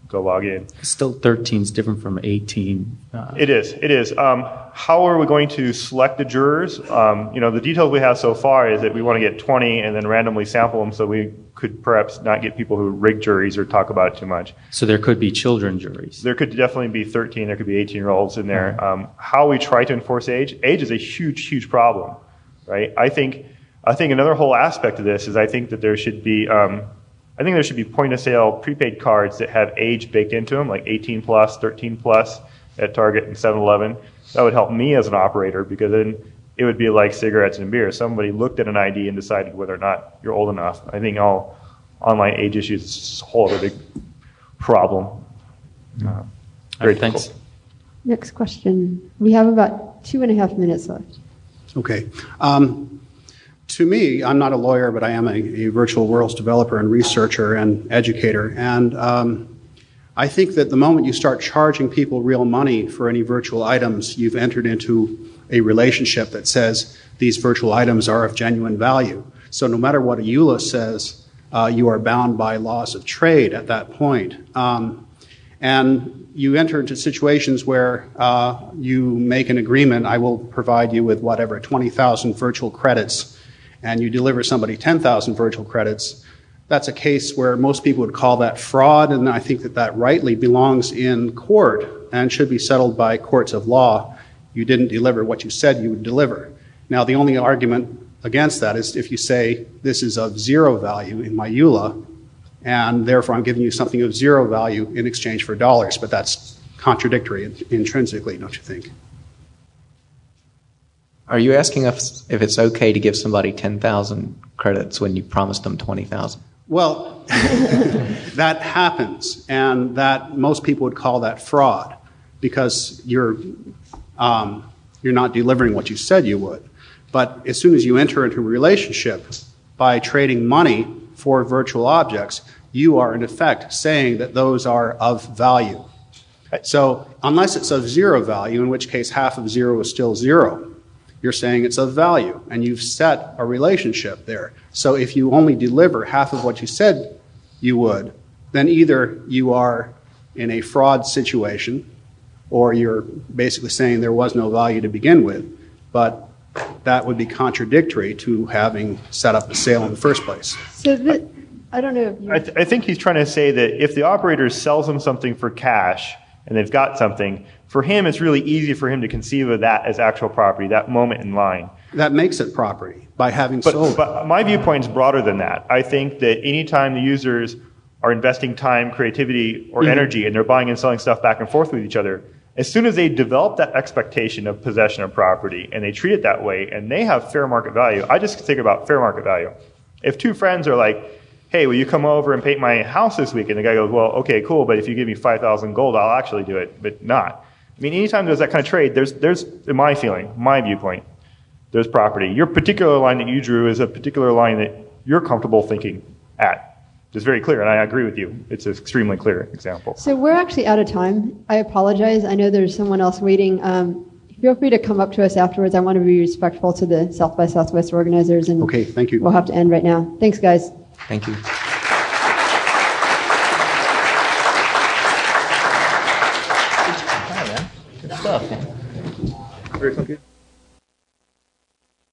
go log in. Still 13 is different from 18. It is. How are we going to select the jurors? The details we have so far is that we want to get 20 and then randomly sample them so we could perhaps not get people who rig juries or talk about it too much. So there could be children juries. There could definitely be 13. There could be 18-year-olds in there. How we try to enforce age is a huge problem, right? I think another whole aspect of this is I think that there should be point-of-sale prepaid cards that have age baked into them, like 18 plus, 13 plus at Target and 7-Eleven. That would help me as an operator because then it would be like cigarettes and beer. Somebody looked at an ID and decided whether or not you're old enough. I think all online age issues is a whole other big problem. Very thanks. Next question. We have about 2.5 minutes left. Okay. To me, I'm not a lawyer, but I am a virtual worlds developer and researcher and educator. And I think that the moment you start charging people real money for any virtual items, you've entered into a relationship that says these virtual items are of genuine value. So no matter what a EULA says, you are bound by laws of trade at that point. And you enter into situations where you make an agreement, I will provide you with whatever, 20,000 virtual credits, and you deliver somebody 10,000 virtual credits. That's a case where most people would call that fraud, and I think that rightly belongs in court and should be settled by courts of law. You didn't deliver what you said you would deliver. Now, the only argument against that is if you say this is of zero value in my EULA, and therefore I'm giving you something of zero value in exchange for dollars, but that's contradictory intrinsically, don't you think? Are you asking us if it's okay to give somebody 10,000 credits when you promised them 20,000? Well, that happens, and that most people would call that fraud because you're not delivering what you said you would. But as soon as you enter into a relationship by trading money for virtual objects, you are in effect saying that those are of value. So unless it's of zero value, in which case half of zero is still zero, you're saying it's of value, and you've set a relationship there. So if you only deliver half of what you said you would, then either you are in a fraud situation, or you're basically saying there was no value to begin with, but that would be contradictory to having set up the sale in the first place. So I don't know if you... I think he's trying to say that if the operator sells them something for cash and they've got something, for him it's really easy for him to conceive of that as actual property, that moment in line. That makes it property by having sold it. But my viewpoint is broader than that. I think that anytime the users are investing time, creativity, or energy, and they're buying and selling stuff back and forth with each other, as soon as they develop that expectation of possession of property and they treat it that way and they have fair market value, I just think about fair market value. If two friends are like, hey, will you come over and paint my house this week? And the guy goes, well, okay, cool, but if you give me 5,000 gold, I'll actually do it, but not. I mean, anytime there's that kind of trade, there's in my feeling, my viewpoint, there's property. Your particular line that you drew is a particular line that you're comfortable thinking at. It's very clear, and I agree with you. It's an extremely clear example. So we're actually out of time. I apologize. I know there's someone else waiting. Feel free to come up to us afterwards. I want to be respectful to the South by Southwest organizers. And okay, thank you. We'll have to end right now. Thanks, guys. Thank you. Good stuff. Very good.